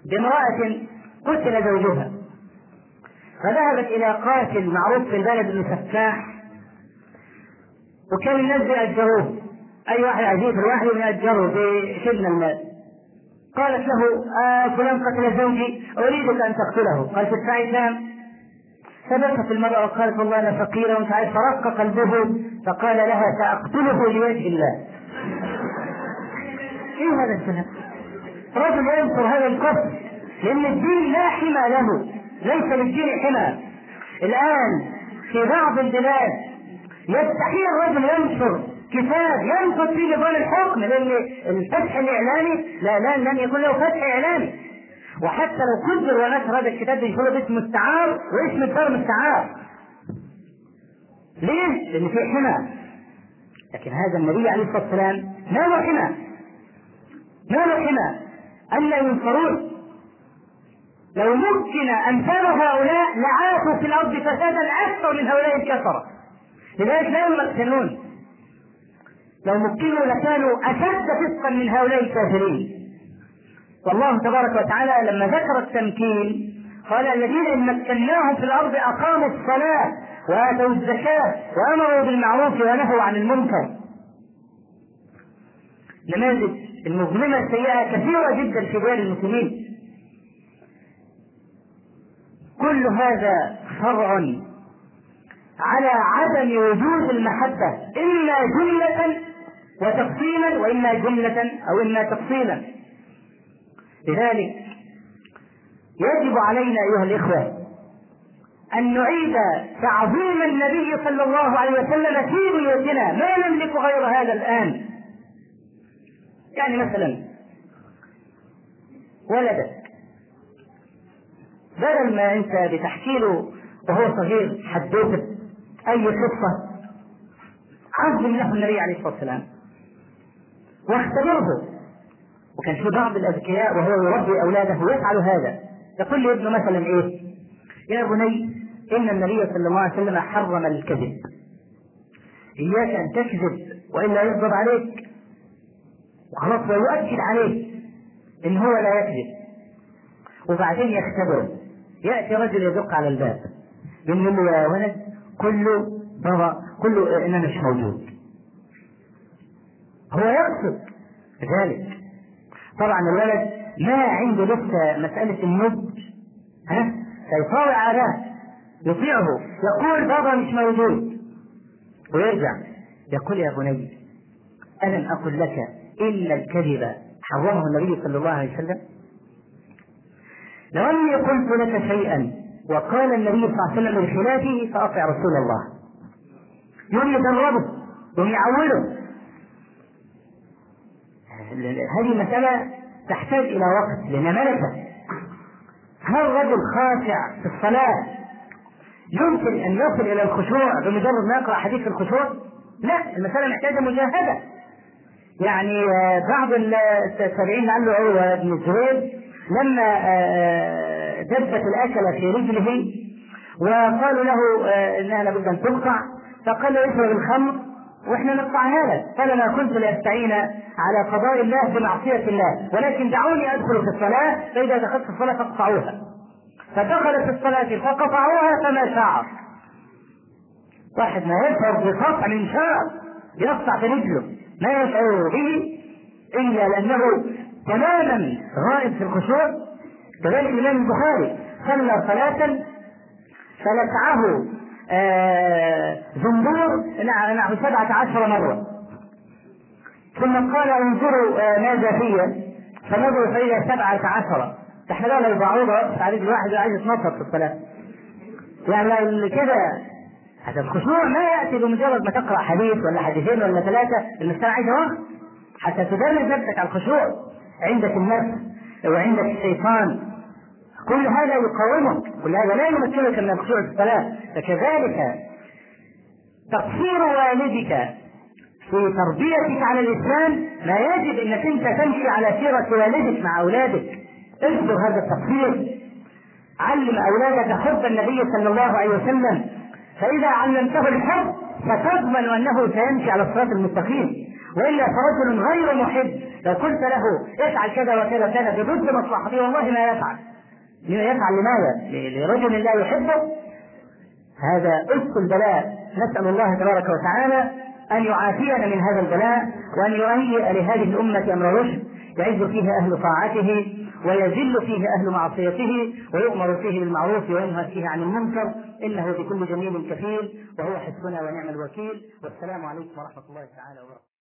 بامرأة قتل زوجها، فذهبت إلى قاتل معروف في البلد انه سفاح، وكان الناس بيأجروه، أي واحد عزيز الواحد يأجره بشبن المال. قالت له فلان قتل زوجي أريدك أن تقتله. قال تدفعي كام؟ فبكت المرأة وقالت والله أنا فقيرة ومش عارف، فرق قلبه فقال لها سأقتله لوجه الله. ايه هذا الكلام؟ رجل ينصر هذا الكفر لأن الدين لا حمى له، ليس للدين حمى. الآن في بعض البلاد يستحيل الرجل ينشر كتاب ينقض فيه نظام الحكم، لأن الفتح الإعلامي لن يكون له فتح إعلامي، وحتى لو قدر ونشر هذا الكتاب ينشره باسم مستعار واسم الدار مستعار. ليه؟ لأن فيه حمى. لكن هذا النبي عليه الصلاة والسلام ما له حمى، ما له حمى ألا ينصرون. لو ممكن أمثال هؤلاء لعاشوا في الأرض فسادا أكثر من هؤلاء الكفرة، لذلك لا يمكنون. لو مكنوا لكانوا أشد فسقا من هؤلاء الكافرين. والله تبارك وتعالى لما ذكر التمكين قال الذين إن مكناهم في الأرض أقاموا الصلاة وآتوا الزكاة وأمروا بالمعروف ونهوا عن المنكر. نماذج المظلمة السيئة كثيرة جدا في بلاد المسلمين. كل هذا فرع على عدم وجود المحبة، إما جملة وتفصيلا وإما جملة أو إما تفصيلا. لذلك يجب علينا أيها الإخوة أن نعيد تعظيم النبي صلى الله عليه وسلم في بيوتنا، ما نملك غير هذا الآن. يعني مثلا ولدك بدل ما أنت بتحكي له وهو صغير حدوثة أي قصة، عظم له النبي عليه الصلاة والسلام واختبره. وكان في بعض الأذكياء وهو يربي أولاده يفعل هذا، يقول لابنه مثلا إيه؟ يا بني إن النبي صلى الله عليه وسلم حرم الكذب، إياك أن تكذب وإلا يغضب عليك. وخلاص ويؤكد عليه إن هو لا يكذب. وبعدين يختبره، يأتي رجل يدق على الباب يقول له يا ولد كله بابا كله إننا مش موجود. هو يقصد ذلك. طبعا الولد ما عنده لسه مسألة النضج، سيطاوع عليه يطيعه، يقول بابا مش موجود، ويرجع يقول يا بني ألم أقل لك إن الكذب حرمه النبي صلى الله عليه وسلم؟ لو أني قلت لك شيئا وقال النبي صلى الله عليه وسلم بخلافه فأطع رسول الله. يوم يدربه يوم يعوله. هذه المسألة تحتاج إلى وقت لأن ملكة. هل رجل خاشع في الصلاة يمكن أن يصل إلى الخشوع بمجرد ما يقرأ حديث الخشوع؟ لا، المسألة محتاجة مجاهدة. يعني بعض التابعين لعله هو ابن الزبير لما دبت الأكلة في رجله وقالوا له إنها لابد أن تقطع، فقال له اشرب الخمر وإحنا نقطعها لك. قال ما كنت لأستعين على قضاء الله بمعصية الله، ولكن دعوني أدخل في الصلاة فإذا دخلت في الصلاة فاقطعوها. فدخل في الصلاة فقطعوها فما شعر. واحد ما يشعر بقطع من شعر يقطع في رجله ما يشعر به إلا لأنه تماما غائب في الخشوع. كذلك الإمام البخاري صلى صلاة فلسعه زنبور نحو 17 مرة، ثم قال انظروا ماذا فيها، فنظروا فإذا 17 تحملها لو بعوضة وقف على رجل واحد وعايز يتنصر في الصلاة. يعني كده هذا الخشوع ما يأتي بمجرد ما تقرأ حديث ولا حديثين ولا 3، المسألة عايزة وقت حتى تدرب نفسك على الخشوع. عندك النفس وعندك الشيطان، كل هذا يقاومك، كل هذا لا يمكنك من الخشوع في الصلاة. فكذلك تقصير والدك في تربيتك على الإسلام ما يجب أنك أنت تمشي على سيرة والدك مع أولادك. اصبر هذا التقصير، علم أولادك حب النبي صلى الله عليه وسلم، فإذا علمته الحب فتضمن أنه سيمشي على الصراط المستقيم. وإلا فرجل غير محب لو قلت له افعل كذا وكذا كان بضد مصلحته والله ما يفعل. يفعل لماذا؟ لرجل لا يحبه. هذا أسس البلاء. نسأل الله تبارك وتعالى أن يعافينا من هذا البلاء، وأن يهيئ لهذه الأمة أمر رشد يعز فيه أهل طاعته ويذل فيه أهل معصيته، ويؤمر فيه بالمعروف وينهى فيه عن المنكر، إنه بكل جميل كفيل، وهو حسبنا ونعم الوكيل. والسلام عليكم ورحمة الله تعالى وبركاته.